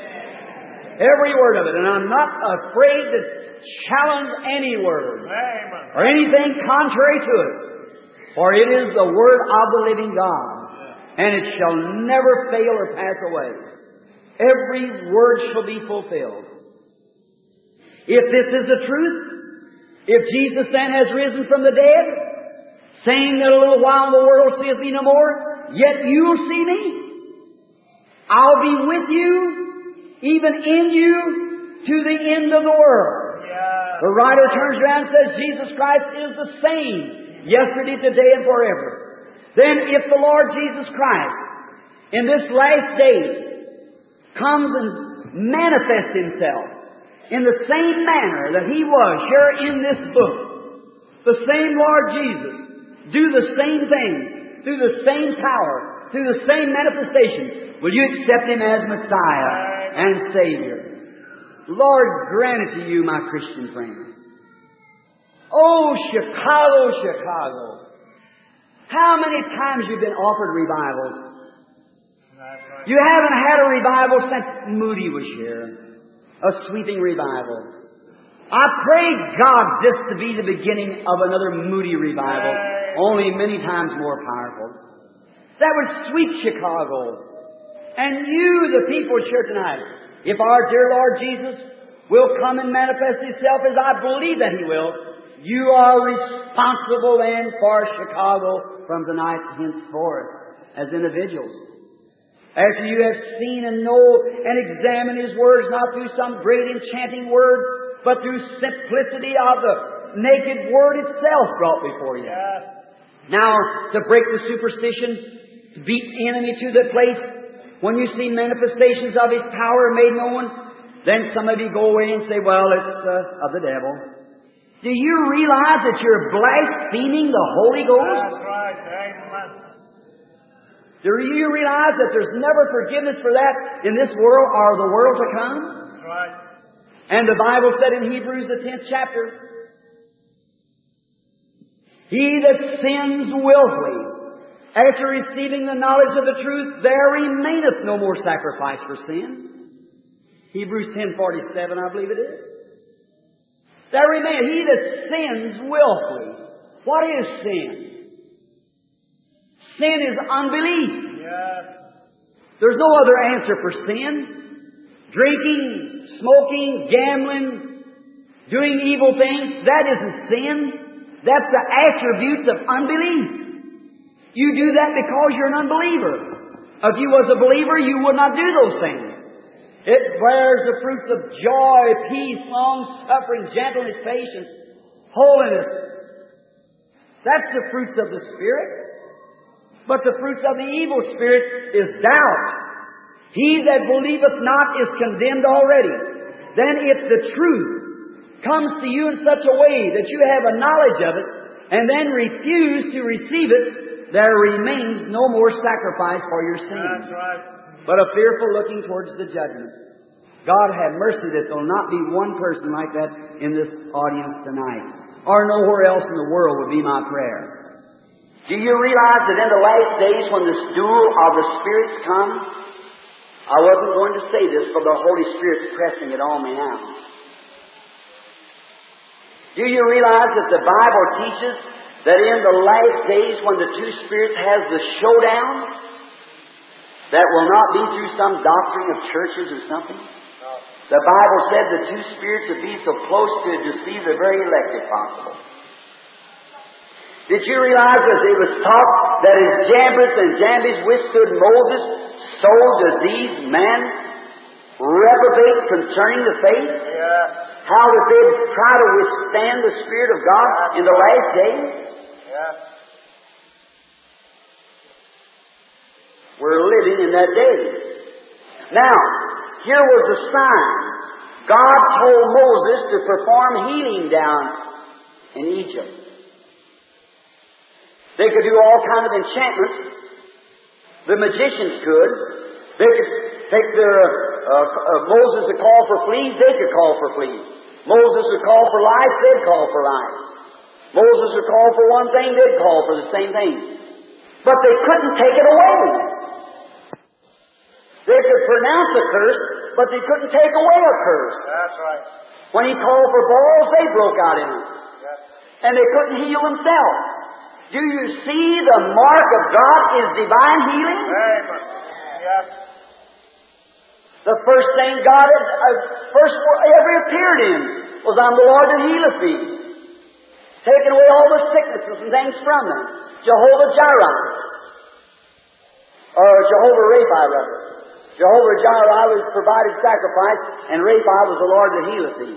Every word of it. And I'm not afraid to challenge any word Amen. or anything contrary to it. For it is the word of the living God. And it shall never fail or pass away. Every word shall be fulfilled. If this is the truth, if Jesus then has risen from the dead, saying that a little while the world seeth me no more, yet you'll see me. I'll be with you, even in you, to the end of the world. Yeah. The writer turns around and says Jesus Christ is the same, yesterday, today, and forever. Then if the Lord Jesus Christ, in this last day, comes and manifests Himself in the same manner that He was here in this book, the same Lord Jesus, do the same thing, through the same power, through the same manifestation, will you accept Him as Messiah and Savior? Lord, grant it to you, my Christian friend. Oh, Chicago, Chicago. How many times you've been offered revivals? That's right. You haven't had a revival since Moody was here. A sweeping revival. I pray God this to be the beginning of another Moody revival, only many times more powerful. That would sweep Chicago. And you, the people here tonight, if our dear Lord Jesus will come and manifest Himself as I believe that He will, you are responsible then for Chicago from tonight henceforth as individuals. After you have seen and know and examined His words, not through some great enchanting words, but through simplicity of the naked Word itself brought before you. Yes. Now, to break the superstition, to beat the enemy to the place, when you see manifestations of His power made known, then some of you go away and say, well, it's uh, of the devil. Do you realize that you're blaspheming the Holy Ghost? That's right. Amen. Do you realize that there's never forgiveness for that in this world or the world to come? That's right. And the Bible said in Hebrews, the tenth chapter, he that sins willfully, after receiving the knowledge of the truth, there remaineth no more sacrifice for sin. Hebrews ten forty-seven, I believe it is. There remaineth he that sins willfully. What is sin? Sin is unbelief. Yes. There's no other answer for sin. Drinking, smoking, gambling, doing evil things, that isn't sin. That's the attributes of unbelief. You do that because you're an unbeliever. If you was a believer, you would not do those things. It bears the fruits of joy, peace, long-suffering, gentleness, patience, holiness. That's the fruits of the Spirit. But the fruits of the evil spirit is doubt. He that believeth not is condemned already. Then if the truth comes to you in such a way that you have a knowledge of it, and then refuse to receive it, there remains no more sacrifice for your sins, That's right. but a fearful looking towards the judgment. God have mercy that there will not be one person like that in this audience tonight, or nowhere else in the world would be my prayer. Do you realize that in the last days when the stool of the Spirits comes, I wasn't going to say this, but the Holy Spirit's pressing it on me now. Do you realize that the Bible teaches that in the last days when the two spirits has the showdown, that will not be through some doctrine of churches or something? No. The Bible said the two spirits would be so close to deceive the very elect if possible. Did you realize that it was taught that as Jambres and Jambres withstood Moses, so does these men reprobate concerning the faith? Yeah. How that they try to withstand the Spirit of God in the last days? Yeah. We're living in that day. Now, here was a sign. God told Moses to perform healing down in Egypt. They could do all kinds of enchantments. The magicians could. They could take their, uh, uh, Moses would call for fleas, they could call for fleas. Moses would call for life, they'd call for life. Moses would call for one thing, they'd call for the same thing. But they couldn't take it away. They could pronounce a curse, but they couldn't take away a curse. That's right. When he called for balls, they broke out in them. Yes. And they couldn't heal themselves. Do you see the mark of God is divine healing? Amen. Yes. The first thing God had, uh, first ever appeared in was, I'm the Lord that healeth thee. Taking away all the sicknesses and things from them. Jehovah Jireh. Or Jehovah Rapha, rather. Jehovah Jireh was provided sacrifice, and Rapha was the Lord that healeth thee.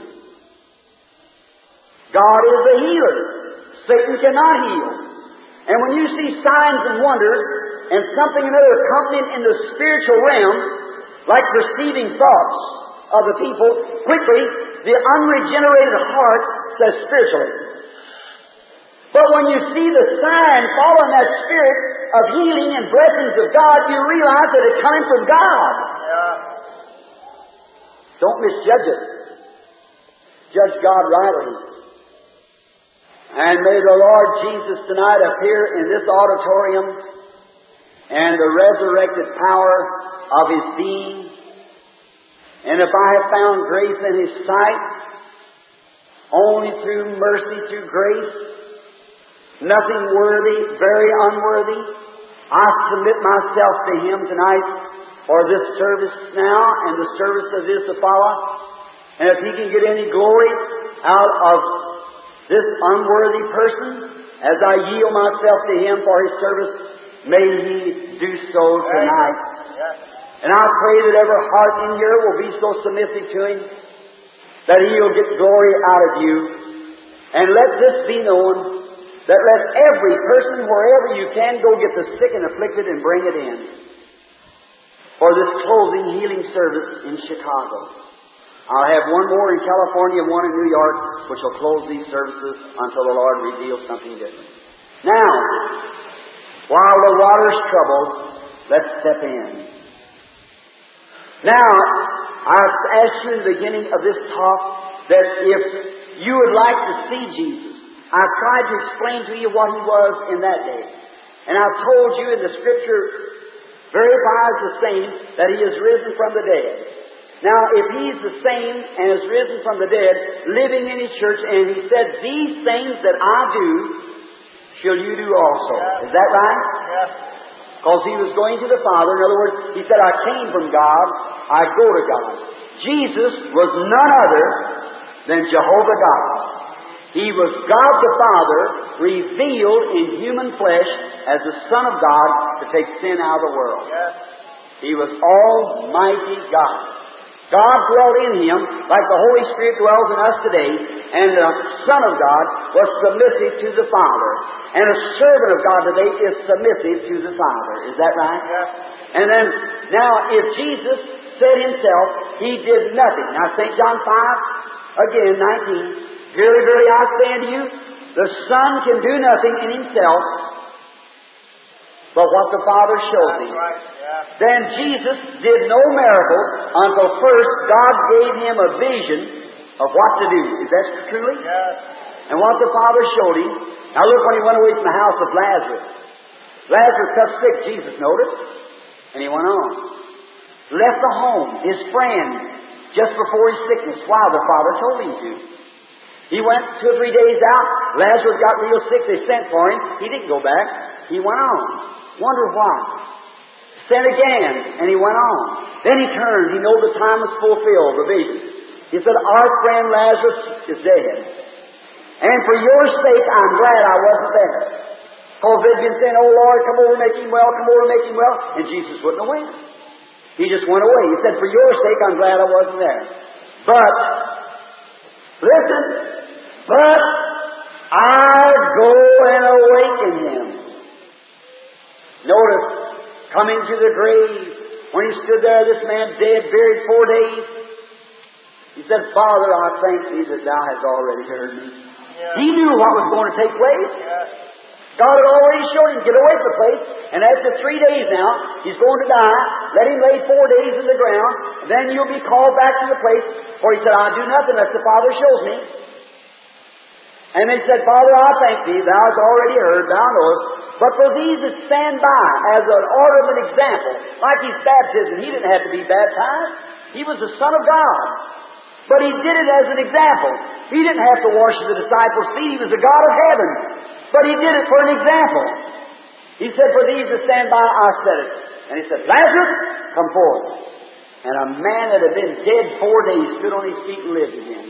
God is the healer. Satan cannot heal. And when you see signs and wonders, and something or another accompanying in the spiritual realm, like perceiving thoughts of the people, quickly the unregenerated heart says spiritually. But when you see the sign following that spirit of healing and blessings of God, you realize that it's coming from God. Yeah. Don't misjudge it. Judge God rightly. And may the Lord Jesus tonight appear in this auditorium and the resurrected power of His being. And if I have found grace in His sight, only through mercy, through grace, nothing worthy, very unworthy, I submit myself to Him tonight for this service now and the service of this to follow. And if He can get any glory out of this unworthy person, as I yield myself to Him for His service, may He do so tonight. And I pray that every heart in here will be so submissive to Him that He'll get glory out of you. And let this be known, that let every person, wherever you can, go get the sick and afflicted and bring it in for this closing healing service in Chicago. I'll have one more in California, one in New York, which will close these services until the Lord reveals something different. Now, while the water's troubled, let's step in. Now, I asked you in the beginning of this talk that if you would like to see Jesus, I tried to explain to you what He was in that day. And I told you in the Scripture verifies the same, that He is risen from the dead. Now, if He's the same and is risen from the dead, living in His church, and He said, these things that I do, shall you do also. Yeah. Is that right? Yeah. Because He was going to the Father. In other words, He said, I came from God, I go to God. Jesus was none other than Jehovah God. He was God the Father revealed in human flesh as the Son of God to take sin out of the world. Yes. He was Almighty God. God dwelt in Him like the Holy Spirit dwells in us today, and the Son of God was submissive to the Father. And a servant of God today is submissive to the Father. Is that right? Yes. And then, now, if Jesus said Himself, He did nothing. Now, Saint John five, again, nineteen, Verily, verily, I say unto you, the Son can do nothing in Himself but what the Father shows Him. Right. Yeah. Then Jesus did no miracles until first God gave Him a vision of what to do. Is that truly? Yes. And what the Father showed Him. Now look when He went away from the house of Lazarus. Lazarus got sick, Jesus noticed, and He went on. Left the home, his friend, just before his sickness, while the Father told him to. He went two or three days out. Lazarus got real sick. They sent for him. He didn't go back. He went on. Wonder why. Sent again, and he went on. Then he turned. He knew the time was fulfilled, the vision. He said, our friend Lazarus is dead. And for your sake, I'm glad I wasn't there. Because they'd been saying, oh Lord, come over and make him well, come over and make him well. And Jesus wouldn't have went. He just went away. He said, for your sake, I'm glad I wasn't there. But, listen, but I'll go and awaken him. Notice, coming to the grave, when he stood there, this man dead, buried four days, he said, Father, I thank Thee that Thou hast already heard me. Yeah. He knew what was going to take place. Yeah. God had already showed him, get away from the place, and after three days now, he's going to die. Let him lay four days in the ground, and then you'll be called back to the place, for he said, I'll do nothing unless the Father shows me. And he said, Father, I thank Thee, Thou hast already heard, Thou knowest, but for these that stand by as an order of an example, like his baptism, he didn't have to be baptized. He was the Son of God. But he did it as an example. He didn't have to wash the disciples' feet. He was the God of heaven. But he did it for an example. He said, for these that stand by, I said it. And he said, Lazarus, come forth. And a man that had been dead four days stood on his feet and lived again.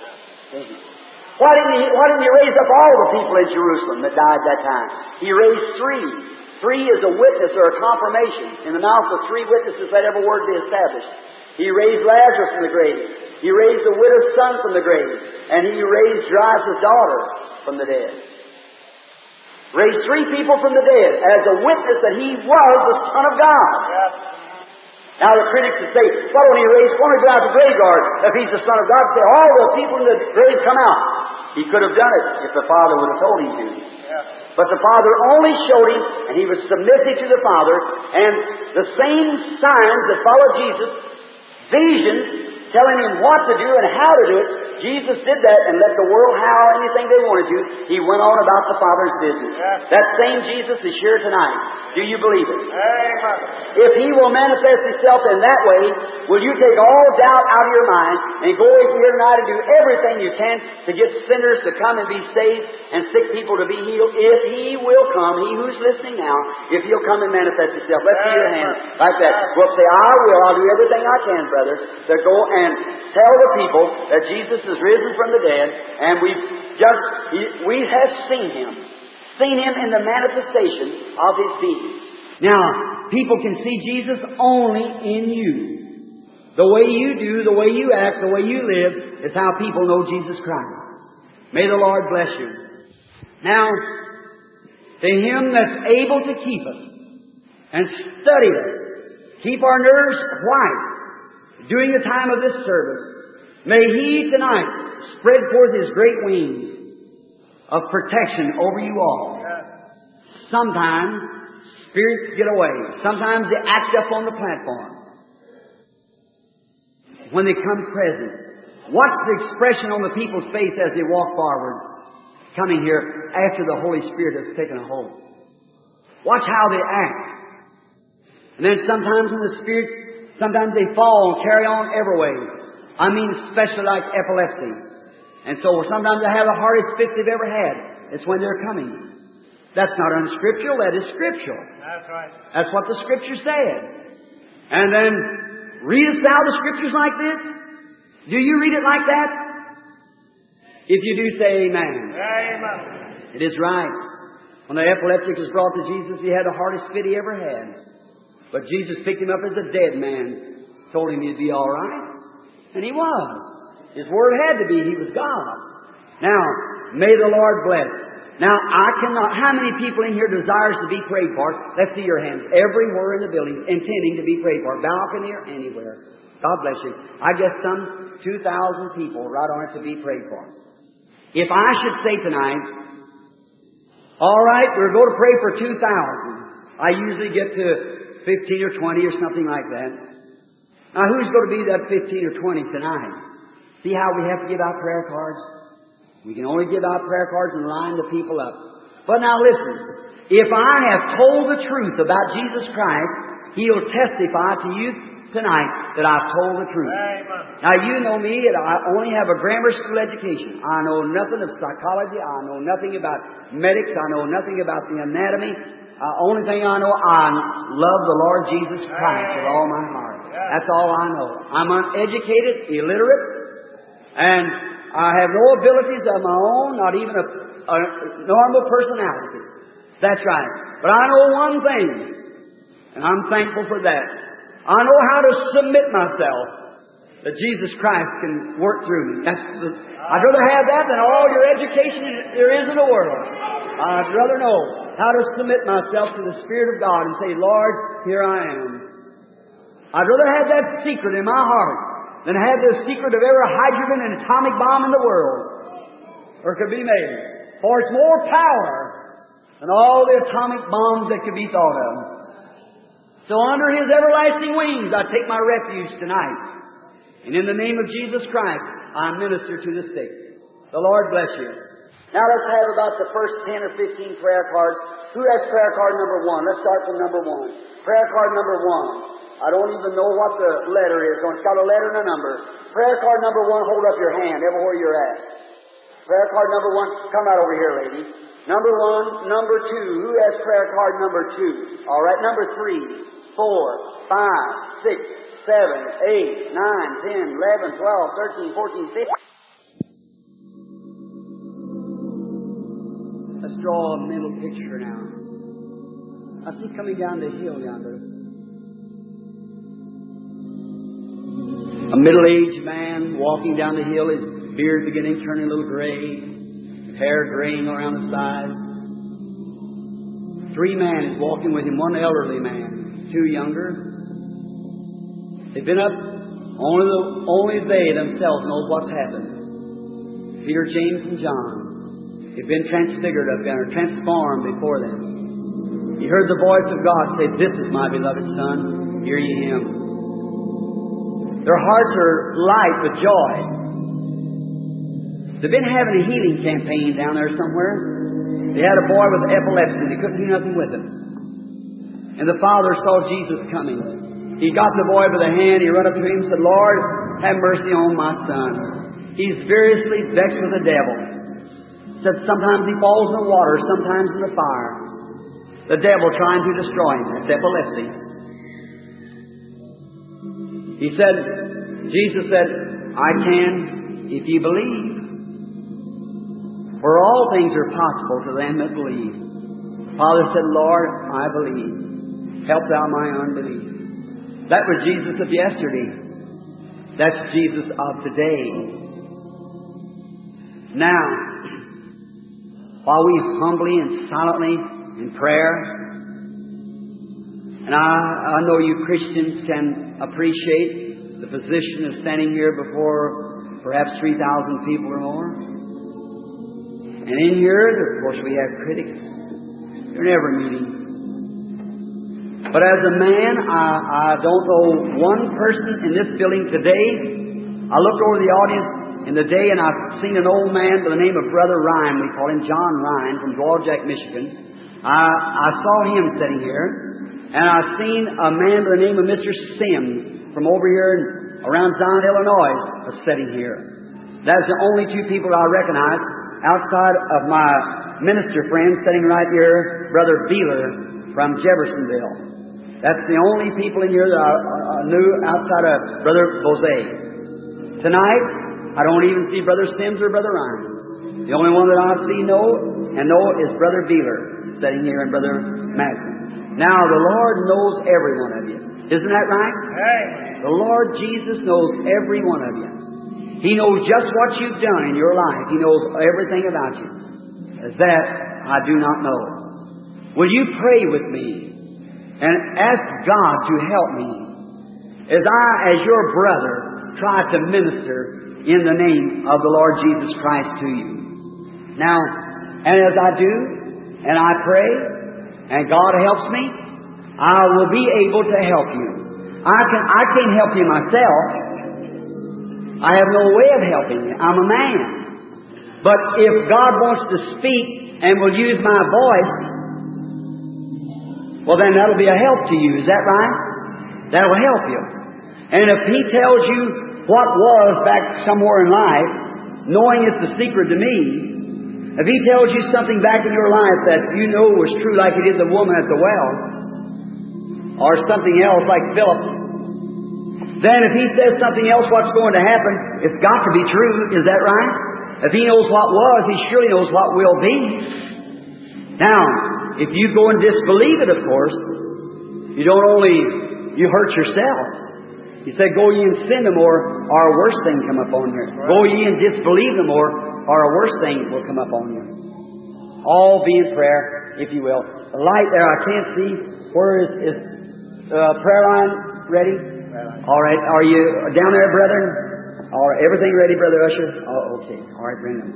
Why didn't he, why didn't he raise up all the people in Jerusalem that died that time? He raised three. Three is a witness or a confirmation. In the mouth of three witnesses let every word be established. He raised Lazarus from the grave. He raised the widow's son from the grave. And he raised Jairus' daughter from the dead. Raised three people from the dead as a witness that he was the Son of God. Yes. Now the critics would say, why don't he raise one out of the graveyard if he's the Son of God? Say, all the people in the grave come out. He could have done it if the Father would have told him to. Yes. But the Father only showed him, and he was submissive to the Father, and the same signs that followed Jesus, visions, telling him what to do and how to do it. Jesus did that and let the world howl anything they wanted to. He went on about the Father's business. Yes. That same Jesus is here tonight. Do you believe it? Amen. If He will manifest Himself in that way, will you take all doubt out of your mind and go over here tonight and do everything you can to get sinners to come and be saved and sick people to be healed? If He will come, He who's listening now, if He'll come and manifest Himself. Let's see your hand like that. Well, say, I will. I'll do everything I can, brother, to go and tell the people that Jesus is risen from the dead, and we've just, we have seen Him. Seen Him in the manifestation of His deed. Now, people can see Jesus only in you. The way you do, the way you act, the way you live is how people know Jesus Christ. May the Lord bless you. Now, to Him that's able to keep us and study us, keep our nerves quiet during the time of this service, may He tonight spread forth His great wings of protection over you all. Sometimes spirits get away. Sometimes they act up on the platform. When they come present, watch the expression on the people's face as they walk forward, coming here after the Holy Spirit has taken a hold. Watch how they act. And then sometimes in the Spirit, sometimes they fall and carry on every way. I mean, especially like epilepsy. And so sometimes they have the hardest fit they've ever had. It's when they're coming. That's not unscriptural, that is scriptural. That's right. That's what the Scripture said. And then, readest thou the Scriptures like this? Do you read it like that? If you do, say amen. Amen. It is right. When the epileptic was brought to Jesus, he had the hardest fit he ever had. But Jesus picked him up as a dead man, told him he'd be all right. And he was. His Word had to be. He was God. Now, may the Lord bless. Now, I cannot... How many people in here desires to be prayed for? Let's see your hands. Everywhere in the building intending to be prayed for. Balcony or anywhere. God bless you. I guess some two thousand people right on it to be prayed for. If I should say tonight, all right, we're going to pray for two thousand. I usually get to fifteen or twenty or something like that. Now, who's going to be that fifteen or twenty tonight? See how we have to give out prayer cards? We can only give out prayer cards and line the people up. But now listen, if I have told the truth about Jesus Christ, He'll testify to you tonight that I've told the truth. Amen. Now you know me, and I only have a grammar school education. I know nothing of psychology. I know nothing about medics. I know nothing about the anatomy. The uh, only thing I know, I love the Lord Jesus Christ with all my heart. That's all I know. I'm uneducated, illiterate, and I have no abilities of my own, not even a, a normal personality. That's right. But I know one thing, and I'm thankful for that. I know how to submit myself that Jesus Christ can work through me. That's the, I'd rather have that than all your education there is in the world. I'd rather know how to submit myself to the Spirit of God and say, Lord, here I am. I'd rather have that secret in my heart than have the secret of every hydrogen and atomic bomb in the world, or could be made. For it's more power than all the atomic bombs that could be thought of. So under His everlasting wings I take my refuge tonight. And in the name of Jesus Christ, I minister to the sick. The Lord bless you. Now let's have about the first ten or fifteen prayer cards. Who has prayer card number one? Let's start from number one. Prayer card number one. I don't even know what the letter is. It's got a letter and a number. Prayer card number one, hold up your hand everywhere you're at. Prayer card number one, come out over here, lady. Number one, number two. Who has prayer card number two? All right, number three, four, five, six, seven, eight, nine, ten, eleven, twelve, thirteen, fourteen, fifteen. Let's draw a mental picture now. I see coming down the hill yonder a middle-aged man walking down the hill, his beard beginning turning a little gray, hair graying around the sides. Three men is walking with him, one elderly man, two younger. They've been up, only, the, only they themselves know what's happened. Peter, James, and John. They've been transfigured up there, transformed before them. He heard the voice of God say, "This is my beloved Son, hear ye Him." Their hearts are light with joy. They've been having a healing campaign down there somewhere. They had a boy with epilepsy. They couldn't do nothing with him. And the father saw Jesus coming. He got the boy by the hand. He ran up to him and said, Lord, have mercy on my son. He's variously vexed with the devil. Said sometimes he falls in the water, sometimes in the fire. The devil trying to destroy him. That's epilepsy. He said, Jesus said, I can if you believe. For all things are possible to them that believe. Father said, Lord, I believe. Help thou my unbelief. That was Jesus of yesterday. That's Jesus of today. Now, while we humbly and silently in prayer, and I, I know you Christians can appreciate the position of standing here before perhaps three thousand people or more. And in here, of course, we have critics. They're never meeting. But as a man, I, I don't know one person in this building today. I looked over the audience in the day and I've seen an old man by the name of Brother Ryan. We call him John Ryan from Dwalljack, Michigan. I, I saw him sitting here. And I've seen a man by the name of Mister Sims from over here in, around Zion, Illinois, sitting here. That's the only two people I recognize outside of my minister friend sitting right here, Brother Beeler from Jeffersonville. That's the only people in here that I, I knew outside of Brother Bose. Tonight, I don't even see Brother Sims or Brother Ryan. The only one that I see know and know is Brother Beeler sitting here and Brother Madsen. Now, the Lord knows every one of you. Isn't that right? Amen. The Lord Jesus knows every one of you. He knows just what you've done in your life. He knows everything about you. As that, I do not know. Will you pray with me and ask God to help me as I, as your brother, try to minister in the name of the Lord Jesus Christ to you. Now, and as I do, and I pray, and God helps me, I will be able to help you. I can, I can't help you myself. I have no way of helping you. I'm a man. But if God wants to speak and will use my voice, well then that'll be a help to you. Is that right? That'll help you. And if He tells you what was back somewhere in life, knowing it's the secret to me, if He tells you something back in your life that you know was true, like He did the woman at the well, or something else like Philip, then if He says something else what's going to happen, it's got to be true. Is that right? If He knows what was, He surely knows what will be. Now, if you go and disbelieve it, of course, you don't only, you hurt yourself. He said, go ye and sin the more, or a worse thing come upon you. Go ye and disbelieve the more, or a worse thing will come upon you. All be in prayer, if you will. The light there, I can't see. Where is, is uh, prayer line ready? Prayer line. All right. Are you down there, brethren? All right. Everything ready, Brother Usher? Oh, okay. All right, bring them.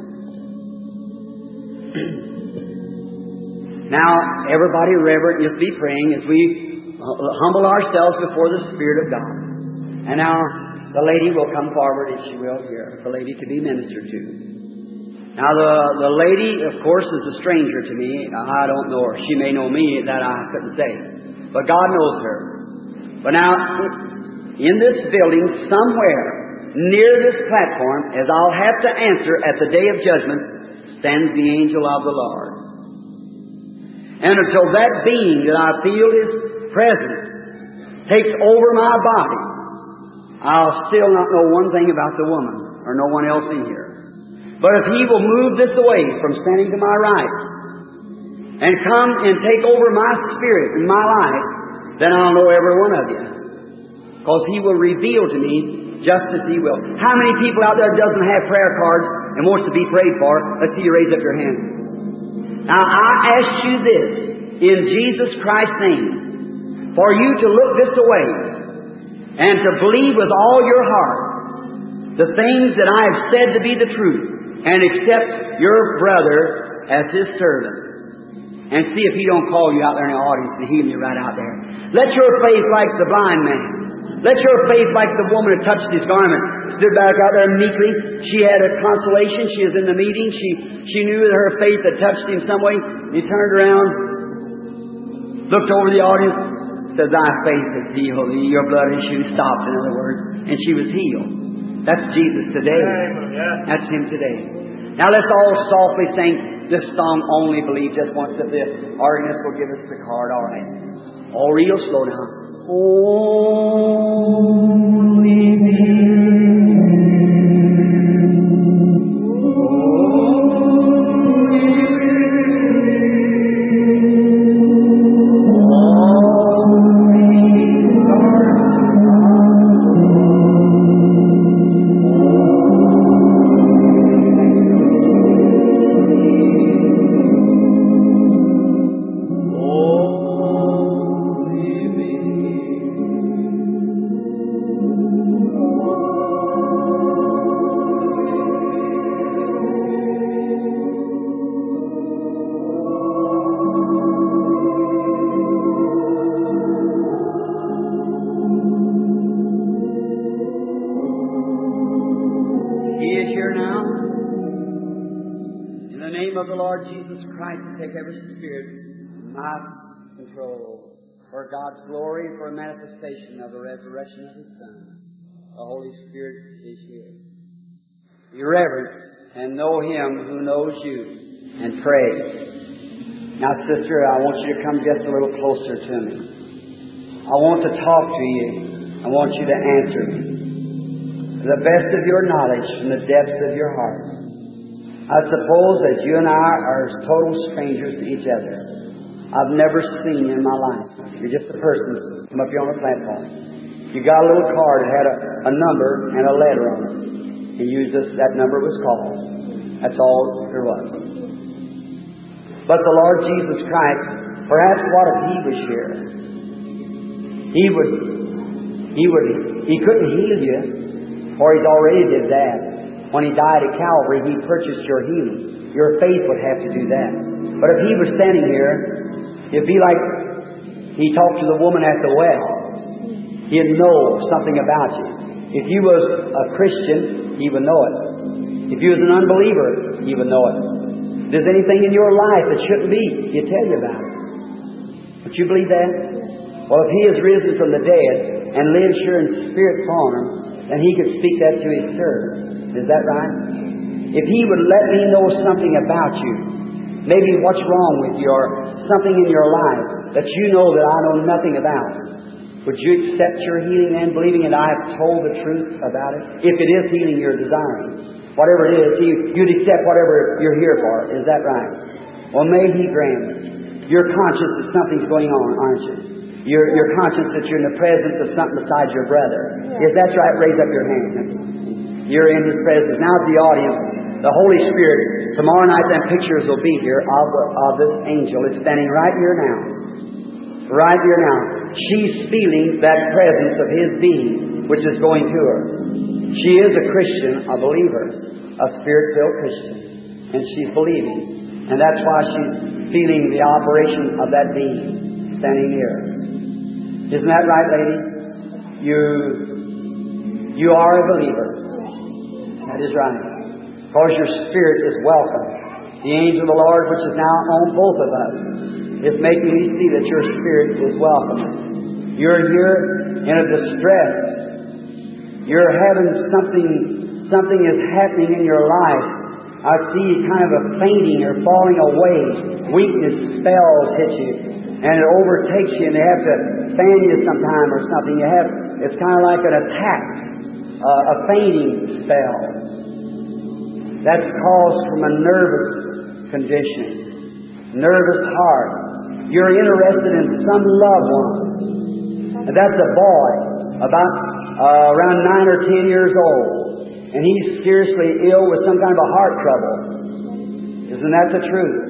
Now, everybody reverent, just be praying as we humble ourselves before the Spirit of God. And now, the lady will come forward, if she will, here. The lady to be ministered to. Now, the, the lady, of course, is a stranger to me. I don't know her. She may know me, that I couldn't say. But God knows her. But now, in this building, somewhere near this platform, as I'll have to answer at the day of judgment, stands the angel of the Lord. And until that being that I feel His presence takes over my body, I'll still not know one thing about the woman, or no one else in here. But if He will move this away from standing to my right, and come and take over my spirit and my life, then I'll know every one of you. Because He will reveal to me just as He will. How many people out there doesn't have prayer cards and wants to be prayed for? Let's see you raise up your hand. Now I ask you this, in Jesus Christ's name, for you to look this away, and to believe with all your heart the things that I have said to be the truth, and accept your brother as His servant. And see if He don't call you out there in the audience and heal you right out there. Let your faith, like the blind man, Let your faith, like the woman who touched His garment, stood back out there meekly. She had a consolation. She was in the meeting. She she knew that her faith had touched Him some way. He turned around, looked over the audience, said, "Thy faith has healed thee. Your blood issue stopped," in other words. And she was healed. That's Jesus today. That's Him today. Now let's all softly sing this song, Only Believe, just once. If the organist will give us the card, all right. All real slow now. Only believe. For God's glory and for a manifestation of the resurrection of His Son. The Holy Spirit is here. Be reverent and know Him who knows you and pray. Now, sister, I want you to come just a little closer to me. I want to talk to you. I want you to answer me. To the best of your knowledge, from the depths of your heart. I suppose that you and I are total strangers to each other. I've never seen you in my life. You're just a person. Come up here on the platform. You got a little card that had a, a number and a letter on it. You used this, that number was called. That's all there was. But the Lord Jesus Christ, perhaps what if He was here? He would, He would, He couldn't heal you, for He's already did that. When He died at Calvary, He purchased your healing. Your faith would have to do that. But if He was standing here, it'd be like He talked to the woman at the well. He'd know something about you. If you was a Christian, He would know it. If you was an unbeliever, He would know it. If there's anything in your life that shouldn't be, He'd tell you about it. Would you believe that? Well, if He is risen from the dead and lives here in spirit form, then He could speak that to His servants. Is that right? If He would let me know something about you, maybe what's wrong with you, or something in your life that you know that I know nothing about, would you accept your healing and believing that I have told the truth about it? If it is healing you're desiring, whatever it is, you, you'd accept whatever you're here for. Is that right? Well, may He grant it. You're conscious that something's going on, aren't you? You're, you're conscious that you're in the presence of something besides your brother. If that's right, raise up your hand. You're in His presence. Now at the audience, the Holy Spirit, tomorrow night them pictures will be here of, of this angel. It's standing right here now. Right here now. She's feeling that presence of His being, which is going to her. She is a Christian, a believer, a Spirit-filled Christian. And she's believing. And that's why she's feeling the operation of that being standing near her. Isn't that right, lady? You, you are a believer. That is right. Because your spirit is welcome. The angel of the Lord, which is now on both of us, is making me see that your spirit is welcome. You're here in a distress. You're having something, something is happening in your life. I see kind of a fainting or falling away. Weakness, spells hit you. And it overtakes you, and they have to fan you sometime or something. You have, it's kind of like an attack, uh, a fainting spell. That's caused from a nervous condition, nervous heart. You're interested in some loved one. And that's a boy about uh, around nine or ten years old. And he's seriously ill with some kind of a heart trouble. Isn't that the truth?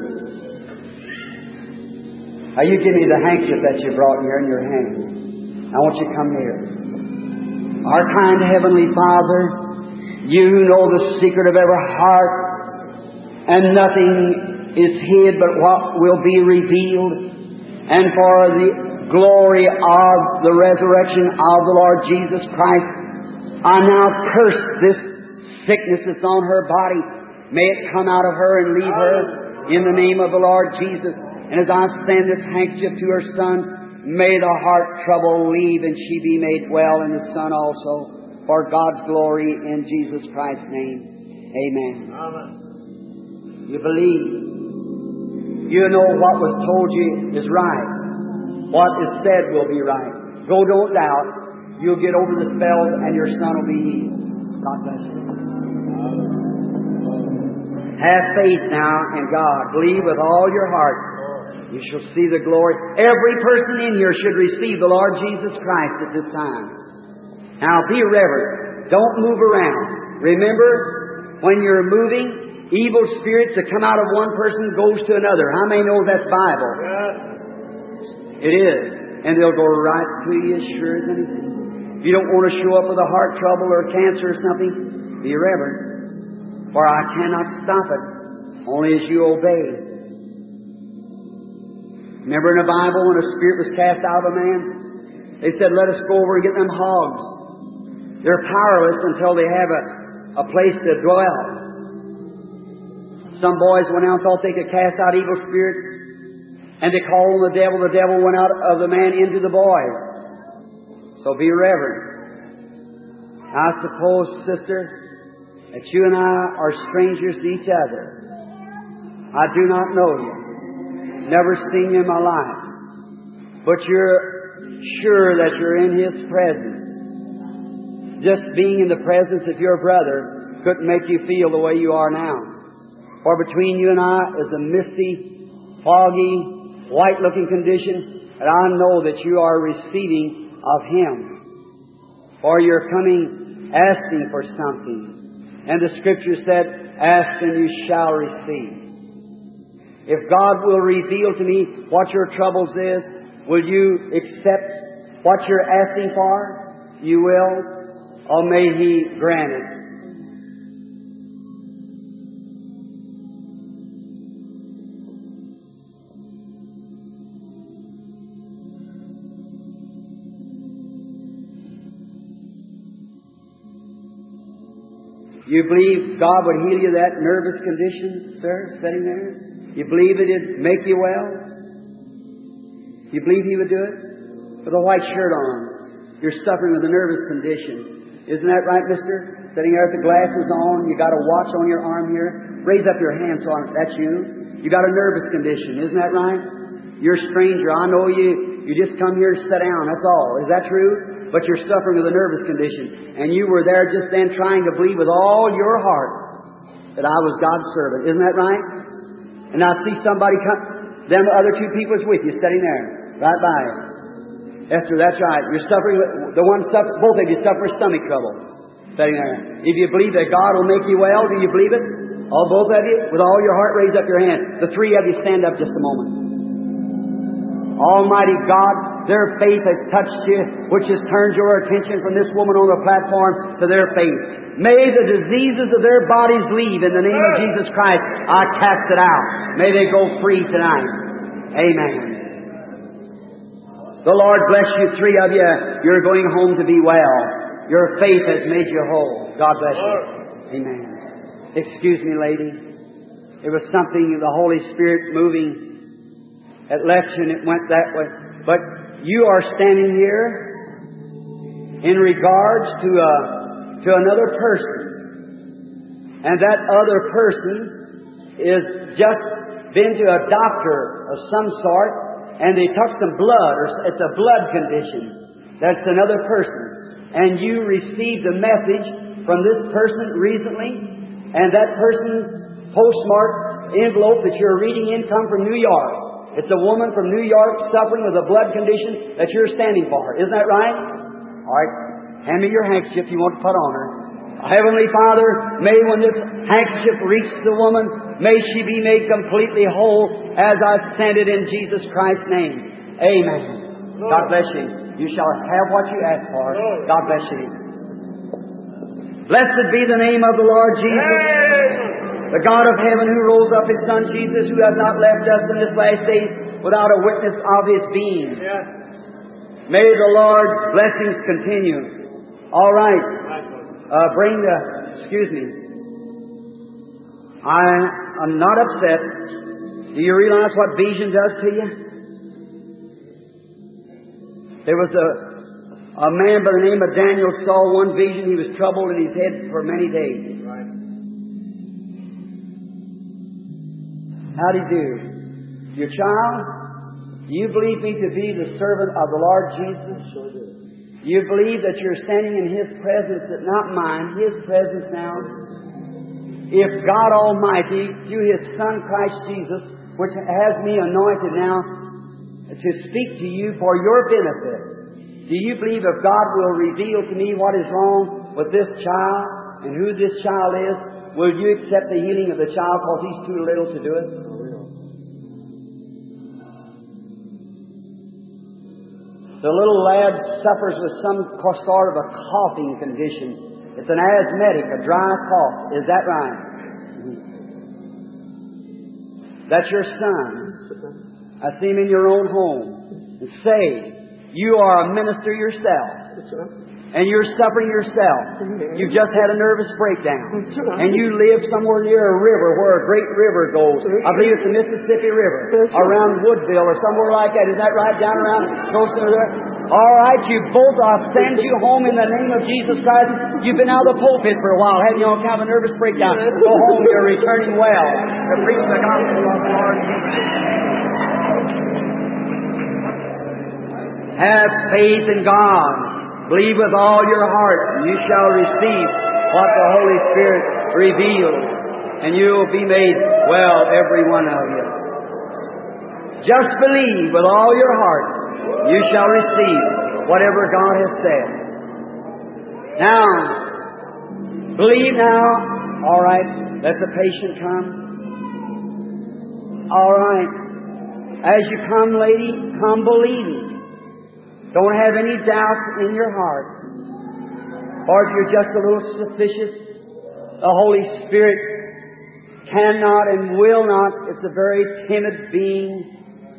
Now you give me the handkerchief that you brought here in your hand. I want you to come here. Our kind Heavenly Father, You know the secret of every heart, and nothing is hid but what will be revealed. And for the glory of the resurrection of the Lord Jesus Christ, I now curse this sickness that's on her body. May it come out of her and leave her in the name of the Lord Jesus. And as I send this handkerchief to her son, may the heart trouble leave and she be made well, and the son also, for God's glory in Jesus Christ's name. Amen. Amen. You believe. You know what was told you is right. What is said will be right. Go, don't doubt. You'll get over the spells and your son will be healed. God bless you. Have faith now in God. Believe with all your heart. You shall see the glory. Every person in here should receive the Lord Jesus Christ at this time. Now be reverent. Don't move around. Remember, when you're moving, evil spirits that come out of one person goes to another. How many know that's Bible? Yes. It is. And they'll go right to you as sure as anything. If you don't want to show up with a heart trouble or cancer or something, be reverent. For I cannot stop it, only as you obey. Remember in the Bible when a spirit was cast out of a man? They said, let us go over and get them hogs. They're powerless until they have a, a place to dwell. Some boys went out and thought they could cast out evil spirits, and they called on the devil. The devil went out of the man into the boys. So be reverent. I suppose, sister, that you and I are strangers to each other. I do not know you. Never seen you in my life. But you're sure that you're in His presence. Just being in the presence of your brother couldn't make you feel the way you are now. For between you and I is a misty, foggy, white-looking condition, and I know that you are receiving of Him. For you're coming asking for something. And the Scripture said, ask and you shall receive. If God will reveal to me what your troubles is, will you accept what you're asking for? You will. Or may He grant it. You believe God would heal you that nervous condition, sir, sitting there? You believe it'd make you well? You believe He would do it? With a white shirt on. You're suffering with a nervous condition. Isn't that right, mister? Sitting there with the glasses on, you got a watch on your arm here. Raise up your hand so I, that's you. You got a nervous condition, isn't that right? You're a stranger. I know you. You just come here to sit down, that's all. Is that true? But you're suffering with a nervous condition. And you were there just then trying to believe with all your heart that I was God's servant. Isn't that right? And I see somebody come, them other two people is with you, sitting there, right by you. Esther, that's right. You're suffering with, the one suffer, both of you suffer stomach trouble. Sitting there. If you believe that God will make you well, do you believe it? All both of you? With all your heart, raise up your hand. The three of you stand up just a moment. Almighty God, their faith has touched you, which has turned your attention from this woman on the platform to their faith. May the diseases of their bodies leave in the name of Jesus Christ. I cast it out. May they go free tonight. Amen. The Lord bless you, three of you. You're going home to be well. Your faith has made you whole. God bless you. Amen. Excuse me, lady. It was something of the Holy Spirit moving. It left you and it went that way. But you are standing here in regards to a, to another person. And that other person is just been to a doctor of some sort, and they took some blood, or it's a blood condition. That's another person. And you received a message from this person recently, and that person's postmarked envelope that you're reading in come from New York. It's a woman from New York suffering with a blood condition that you're standing for. Isn't that right? All right. Hand me your handkerchief you want to put on her. Heavenly Father, may when this handkerchief reach the woman, may she be made completely whole as I send it in Jesus Christ's name. Amen. Lord. God bless you. You shall have what you ask for. Lord. God bless you. Blessed be the name of the Lord Jesus, Amen. The God of heaven who rose up His Son Jesus, who has not left us in this last day without a witness of His being. Yes. May the Lord's blessings continue. All right. Uh, bring the, excuse me. I, I'm not upset. Do you realize what vision does to you? There was a, a man by the name of Daniel saw one vision. He was troubled in his head for many days. How'd he do? Your child, do you believe me to be the servant of the Lord Jesus? Sure do. You believe that you're standing in His presence, that not mine, His presence now? If God Almighty, through His Son Christ Jesus, which has me anointed now to speak to you for your benefit, do you believe if God will reveal to me what is wrong with this child and who this child is, will you accept the healing of the child because he's too little to do it? The little lad suffers with some sort of a coughing condition. It's an asthmatic, a dry cough. Is that right? That's your son. I see him in your own home. And say, you are a minister yourself. And you're suffering yourself. You've just had a nervous breakdown. And you live somewhere near a river where a great river goes. I believe it's the Mississippi River. Around Woodville or somewhere like that. Is that right? Down around close to there? All right, you both, I'll send you home in the name of Jesus Christ. You've been out of the pulpit for a while, haven't you? On account of a nervous breakdown. Go home, you're returning well. To preach the gospel of the Lord Jesus. Have faith in God. Believe with all your heart, and you shall receive what the Holy Spirit reveals, and you will be made well, every one of you. Just believe with all your heart, you shall receive whatever God has said. Now, believe now. All right, let the patient come. All right. As you come, lady, come believing. Don't have any doubt in your heart. Or if you're just a little suspicious, the Holy Spirit cannot and will not. It's a very timid being.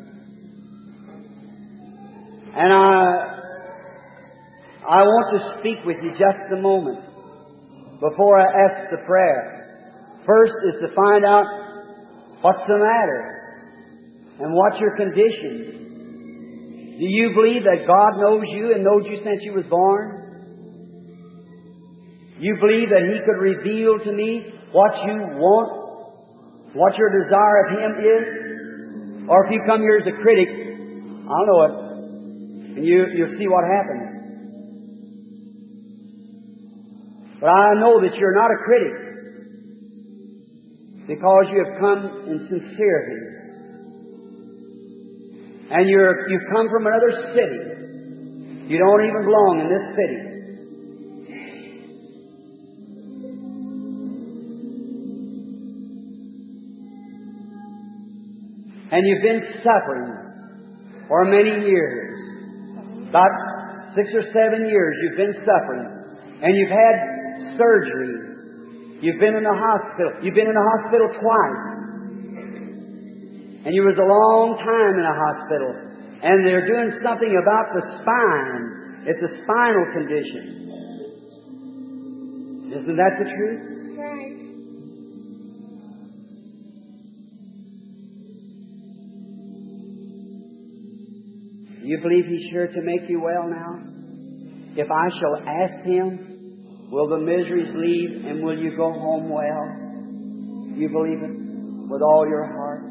And I, I want to speak with you just a moment before I ask the prayer. First is to find out what's the matter and what's your condition. Do you believe that God knows you and knows you since you was born? You believe that He could reveal to me what you want, what your desire of Him is? Or if you come here as a critic, I'll know it, and you, you'll see what happens. But I know that you're not a critic because you have come in sincerity. And you're, you've come from another city. You don't even belong in this city. And you've been suffering for many years. About six or seven years you've been suffering. And you've had surgery. You've been in the hospital. You've been in the hospital twice. And you was a long time in a hospital. And they're doing something about the spine. It's a spinal condition. Isn't that the truth? Right. You believe He's sure to make you well now? If I shall ask Him, will the miseries leave and will you go home well? You believe it with all your heart?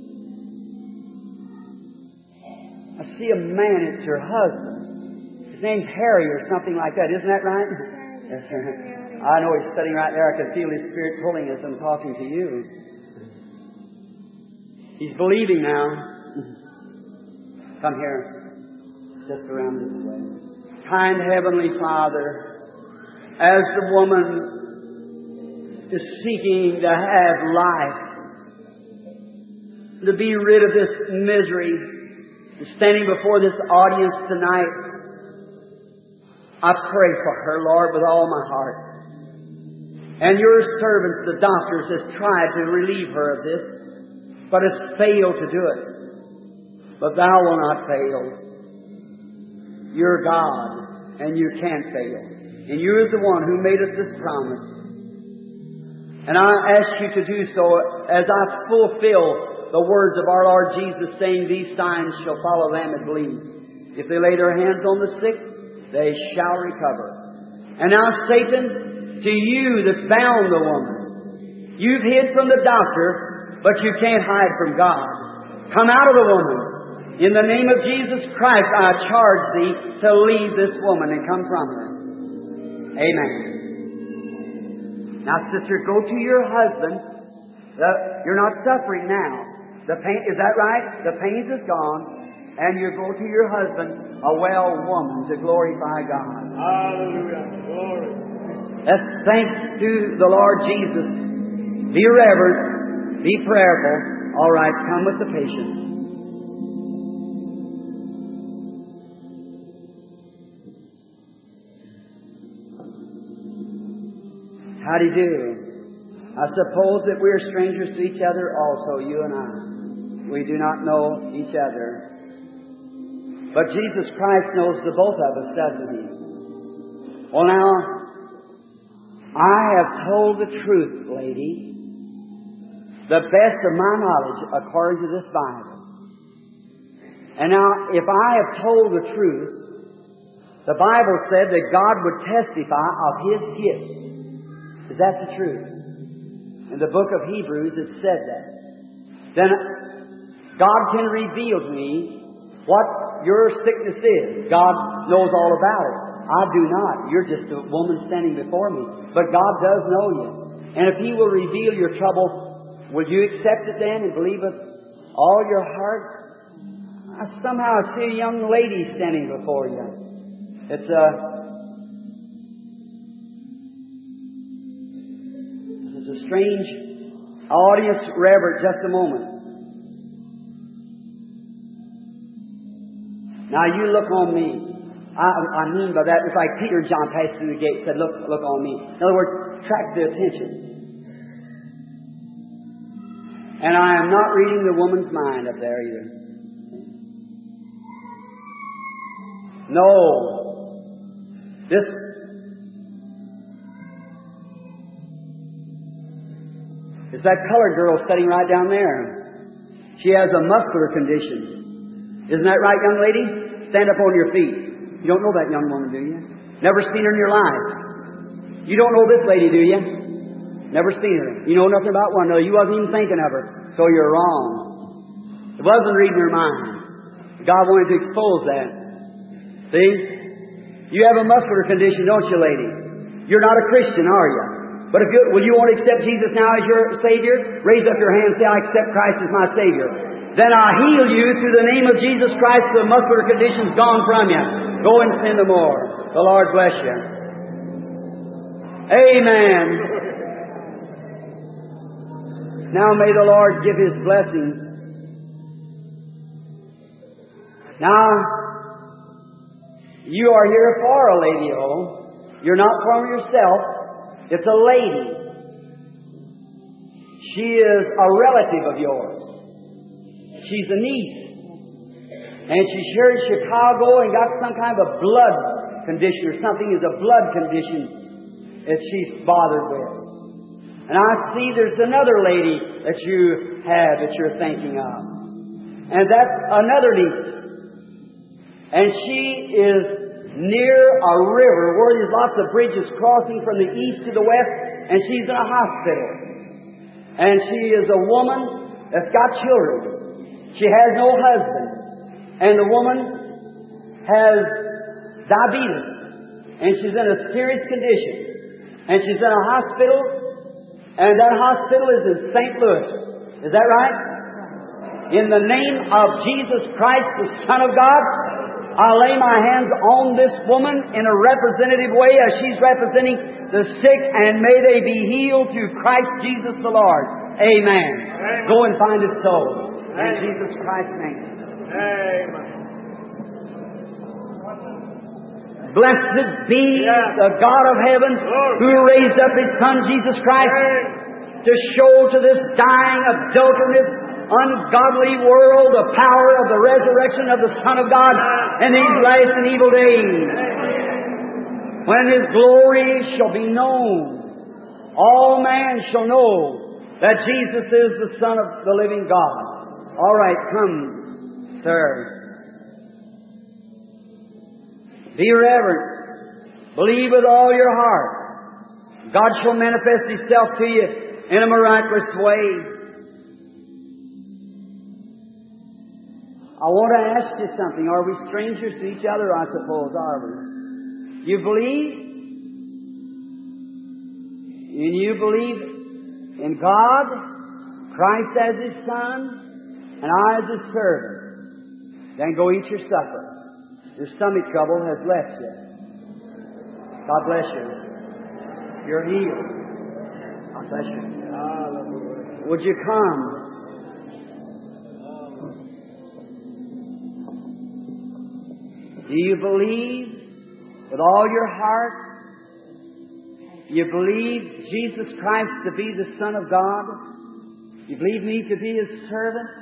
I see a man, it's your husband. His name's Harry or something like that. Isn't that right? Yes, sir. I know he's sitting right there. I can feel His Spirit pulling as I'm talking to you. He's believing now. Come here. Just around this way. Kind Heavenly Father, as the woman is seeking to have life, to be rid of this misery, standing before this audience tonight, I pray for her, Lord, with all my heart. And your servants, the doctors, have tried to relieve her of this, but has failed to do it. But Thou will not fail. You're God, and you can't fail. And you're the one who made us this promise. And I ask you to do so as I fulfill the words of our Lord Jesus, saying, these signs shall follow them that believe. If they lay their hands on the sick, they shall recover. And now, Satan, to you that's bound the woman, you've hid from the doctor, but you can't hide from God. Come out of the woman. In the name of Jesus Christ, I charge thee to leave this woman and come from her. Amen. Now, sister, go to your husband. The, you're not suffering now. The pain, is that right? The pain is gone. And you go to your husband, a well woman, to glorify God. Hallelujah. Glory. Let's thank to the Lord Jesus. Be reverent. Be prayerful. All right, come with the patient. How do you do? I suppose that we're strangers to each other also, you and I. We do not know each other. But Jesus Christ knows the both of us, doesn't He? Well, now, I have told the truth, lady, the best of my knowledge according to this Bible. And now, if I have told the truth, the Bible said that God would testify of His gifts. Is that the truth? In the book of Hebrews it said that. Then God can reveal to me what your sickness is. God knows all about it. I do not. You're just a woman standing before me. But God does know you. And if He will reveal your trouble, will you accept it then and believe it all your heart? I somehow see a young lady standing before you. It's a It's a strange audience. Reverend, just a moment. Now you look on me. I, I mean by that, it's like Peter and John passed through the gate and said, look, look on me. In other words, attract the attention. And I am not reading the woman's mind up there either. No. This It's that colored girl sitting right down there. She has a muscular condition. Isn't that right, young lady? Stand up on your feet. You don't know that young woman, do you? Never seen her in your life. You don't know this lady, do you? Never seen her. You know nothing about one. No, you wasn't even thinking of her. So you're wrong. It wasn't reading her mind. God wanted to expose that. See? You have a muscular condition, don't you, lady? You're not a Christian, are you? But if you, will you want to accept Jesus now as your Savior? Raise up your hand and say, I accept Christ as my Savior. Then I'll heal you through the name of Jesus Christ. The muscular condition's gone from you. Go and sin no more. The Lord bless you. Amen. Now may the Lord give His blessings. Now, you are here for a lady, oh. You're not for yourself. It's a lady. She is a relative of yours. She's a niece. And she's here in Chicago and got some kind of a blood condition or something. Is a blood condition that she's bothered with. And I see there's another lady that you have that you're thinking of. And that's another niece. And she is near a river where there's lots of bridges crossing from the east to the west, and she's in a hospital. And she is a woman that's got children. She has no husband. And the woman has diabetes. And she's in a serious condition. And she's in a hospital, and that hospital is in Saint Louis. Is that right? In the name of Jesus Christ, the Son of God, I lay my hands on this woman in a representative way as she's representing the sick, and may they be healed through Christ Jesus the Lord. Amen. Amen. Go and find it so. In Jesus Christ's name. Amen. Blessed be Yeah. the God of heaven who raised up His Son Jesus Christ to show to this dying adulteress ungodly world the power of the resurrection of the Son of God in these last and evil days. When His glory shall be known, all man shall know that Jesus is the Son of the living God. All right, come, sir. Be reverent. Believe with all your heart. God shall manifest Himself to you in a miraculous way. I want to ask you something. Are we strangers to each other? I suppose, are we? You believe? And you believe in God, Christ as His Son, and I as His servant. Then go eat your supper. Your stomach trouble has left you. God bless you. You're healed. God bless you. Would you come? Do you believe with all your heart? You believe Jesus Christ to be the Son of God? You believe me to be His servant?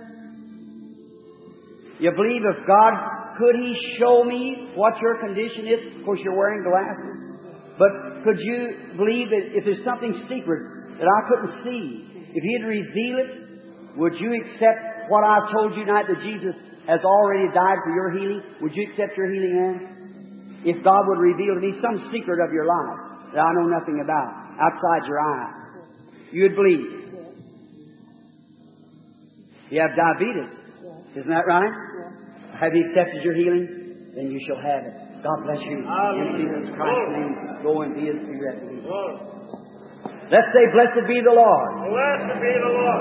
You believe if God, could He show me what your condition is? Of course, you're wearing glasses. But could you believe that if there's something secret that I couldn't see, if He'd reveal it, would you accept what I told you tonight, that Jesus has already died for your healing? Would you accept your healing then? If God would reveal to me some secret of your life that I know nothing about, outside your eyes, you would believe. You have diabetes. Isn't that right? Have you accepted your healing? Then you shall have it. God bless you. In Jesus Christ's name, go and be as be ready. Let's say, blessed be the Lord. Blessed be the Lord.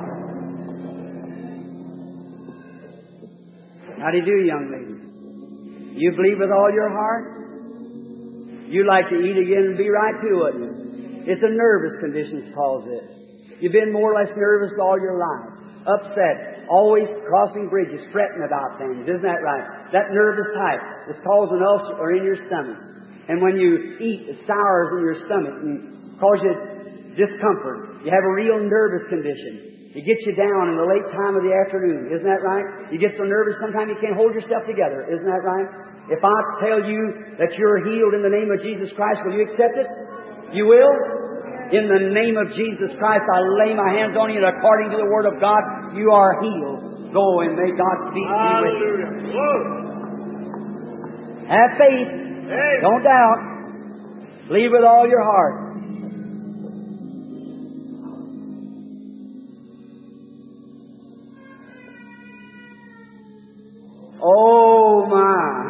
How do you do, young lady? You believe with all your heart? You like to eat again and be right too, wouldn't you? It's a nervous condition called this. You've been more or less nervous all your life. Upset, always crossing bridges, fretting about things. Isn't that right? That nervous type is causing ulcer or in your stomach. And when you eat, it sours in your stomach and causes you discomfort. You have a real nervous condition. It gets you down in the late time of the afternoon. Isn't that right? You get so nervous sometimes you can't hold yourself together. Isn't that right? If I tell you that you're healed in the name of Jesus Christ, will you accept it? You will? In the name of Jesus Christ, I lay my hands on you, and according to the Word of God, you are healed. Go and may God speak to you with you. Have faith. Hey. Don't doubt. Believe with all your heart. Oh my.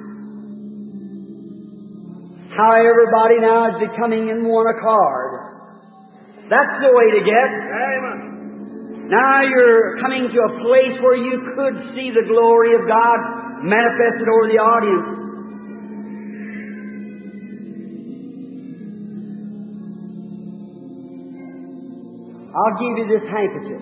How everybody now is becoming in one accord. That's the way to get. Amen. Now you're coming to a place where you could see the glory of God manifested over the audience. I'll give you this handkerchief.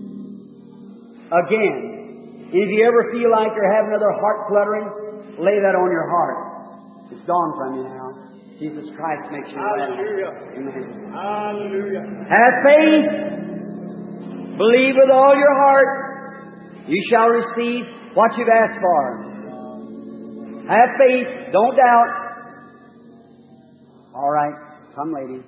Again. And if you ever feel like you're having another heart fluttering, lay that on your heart. It's gone from you now. Jesus Christ makes you well. Hallelujah. Amen. Hallelujah. Have faith. Believe with all your heart. You shall receive what you've asked for. Have faith. Don't doubt. All right. Come, ladies.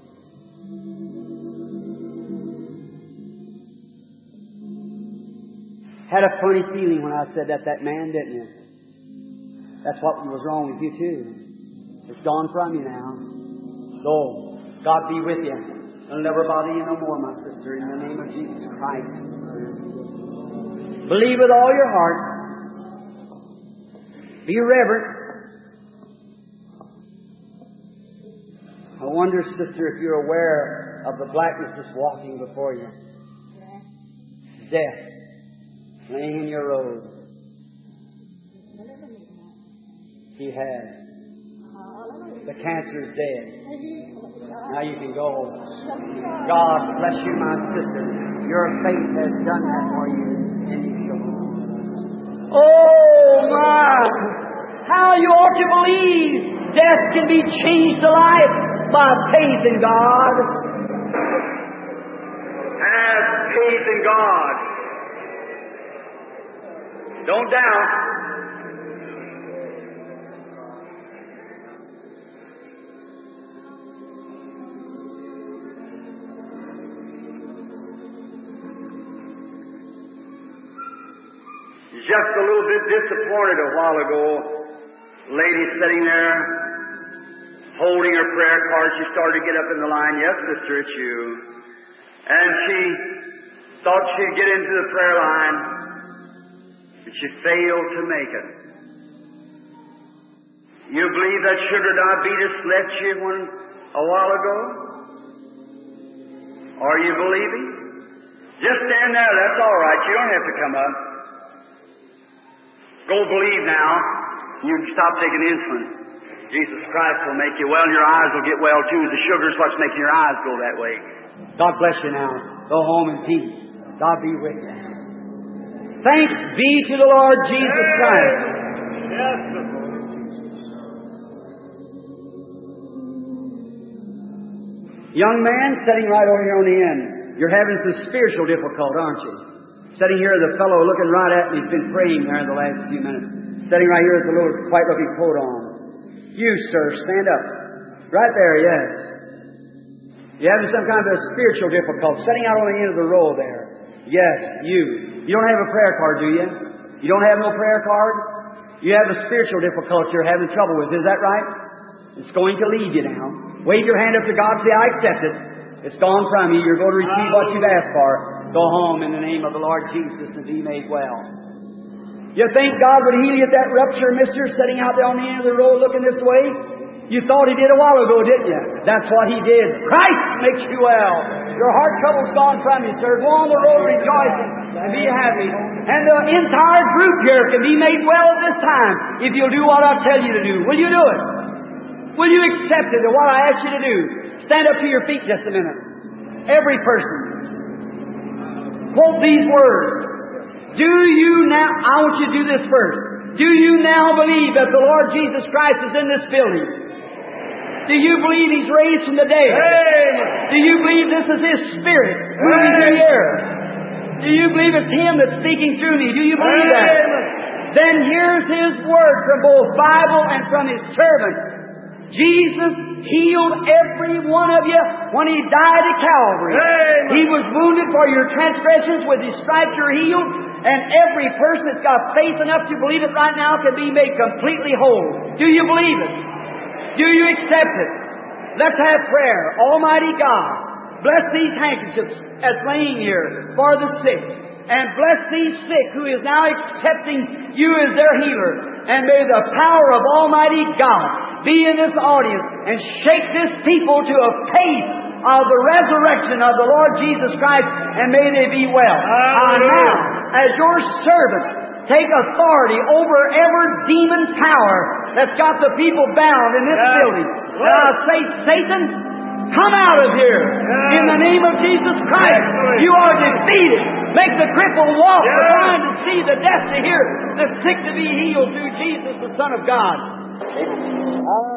Had a funny feeling when I said that that man, didn't you? That's what was wrong with you too. It's gone from you now. So, God be with you. It'll never bother you no more, my sister, in the name of Jesus Christ. Believe with all your heart. Be reverent. I wonder, sister, if you're aware of the blackness that's walking before you. Death. Laying in your road. He has. The cancer's dead. Now you can go. God bless you, my sister. Your faith has done that for you. And you shall. Oh my! How you ought to believe death can be changed to life by faith in God. Have faith in God. Don't doubt. Just a little bit disappointed a while ago. Lady sitting there, holding her prayer card. She started to get up in the line. Yes, sister, it's you. And she thought she'd get into the prayer line, but she failed to make it. You believe that sugar diabetes left you one a while ago? Are you believing? Just stand there. That's all right. You don't have to come up. Go believe now. You can stop taking insulin. Jesus Christ will make you well, and your eyes will get well too. The sugar's what's making your eyes go that way. God bless you now. Go home in peace. God be with you. Thanks be to the Lord Jesus Christ. Yes, sir. Young man, sitting right over here on the end. You're having some spiritual difficulty, aren't you? Sitting here, the fellow looking right at me has been praying there in the last few minutes. Sitting right here with the little white-looking coat on. You, sir, stand up. Right there, yes. You're having some kind of a spiritual difficulty. Sitting out on the end of the row there. Yes, you. You don't have a prayer card, do you? You don't have no prayer card? You have a spiritual difficulty you're having trouble with. Is that right? It's going to leave you now. Wave your hand up to God and say, I accept it. It's gone from you. You're going to receive what you've asked for. Go home in the name of the Lord Jesus and be made well. You think God would heal you at that rupture, mister, sitting out there on the end of the road looking this way? You thought He did a while ago, didn't you? That's what He did. Christ makes you well. Your heart trouble's gone from you, sir. Go on the road rejoicing and be happy. And the entire group here can be made well at this time if you'll do what I tell you to do. Will you do it? Will you accept it or what I ask you to do? Stand up to your feet just a minute. Every person. Quote these words. Do you now, I want you to do this first. Do you now believe that the Lord Jesus Christ is in this building? Do you believe He's raised from the dead? Amen. Do you believe this is His Spirit moving through the air? Do you believe it's Him that's speaking through me? Do you believe that? Then here's His word from both Bible and from His servant. Jesus healed every one of you when He died at Calvary. Amen. He was wounded for your transgressions. With His stripes you're healed. And every person that's got faith enough to believe it right now can be made completely whole. Do you believe it? Do you accept it? Let's have prayer. Almighty God, bless these handkerchiefs as laying here for the sick. And bless these sick who is now accepting You as their healer. And may the power of Almighty God be in this audience and shake this people to a faith of the resurrection of the Lord Jesus Christ, and may they be well. I now, as Your servant, take authority over every demon power that's got the people bound in this yes. building. And I say, Satan, come out of here. Yes. In the name of Jesus Christ. Yes. You are defeated. Make the cripple walk, Yes. the blind to see, the deaf to hear, the sick to be healed through Jesus, the Son of God. Amen.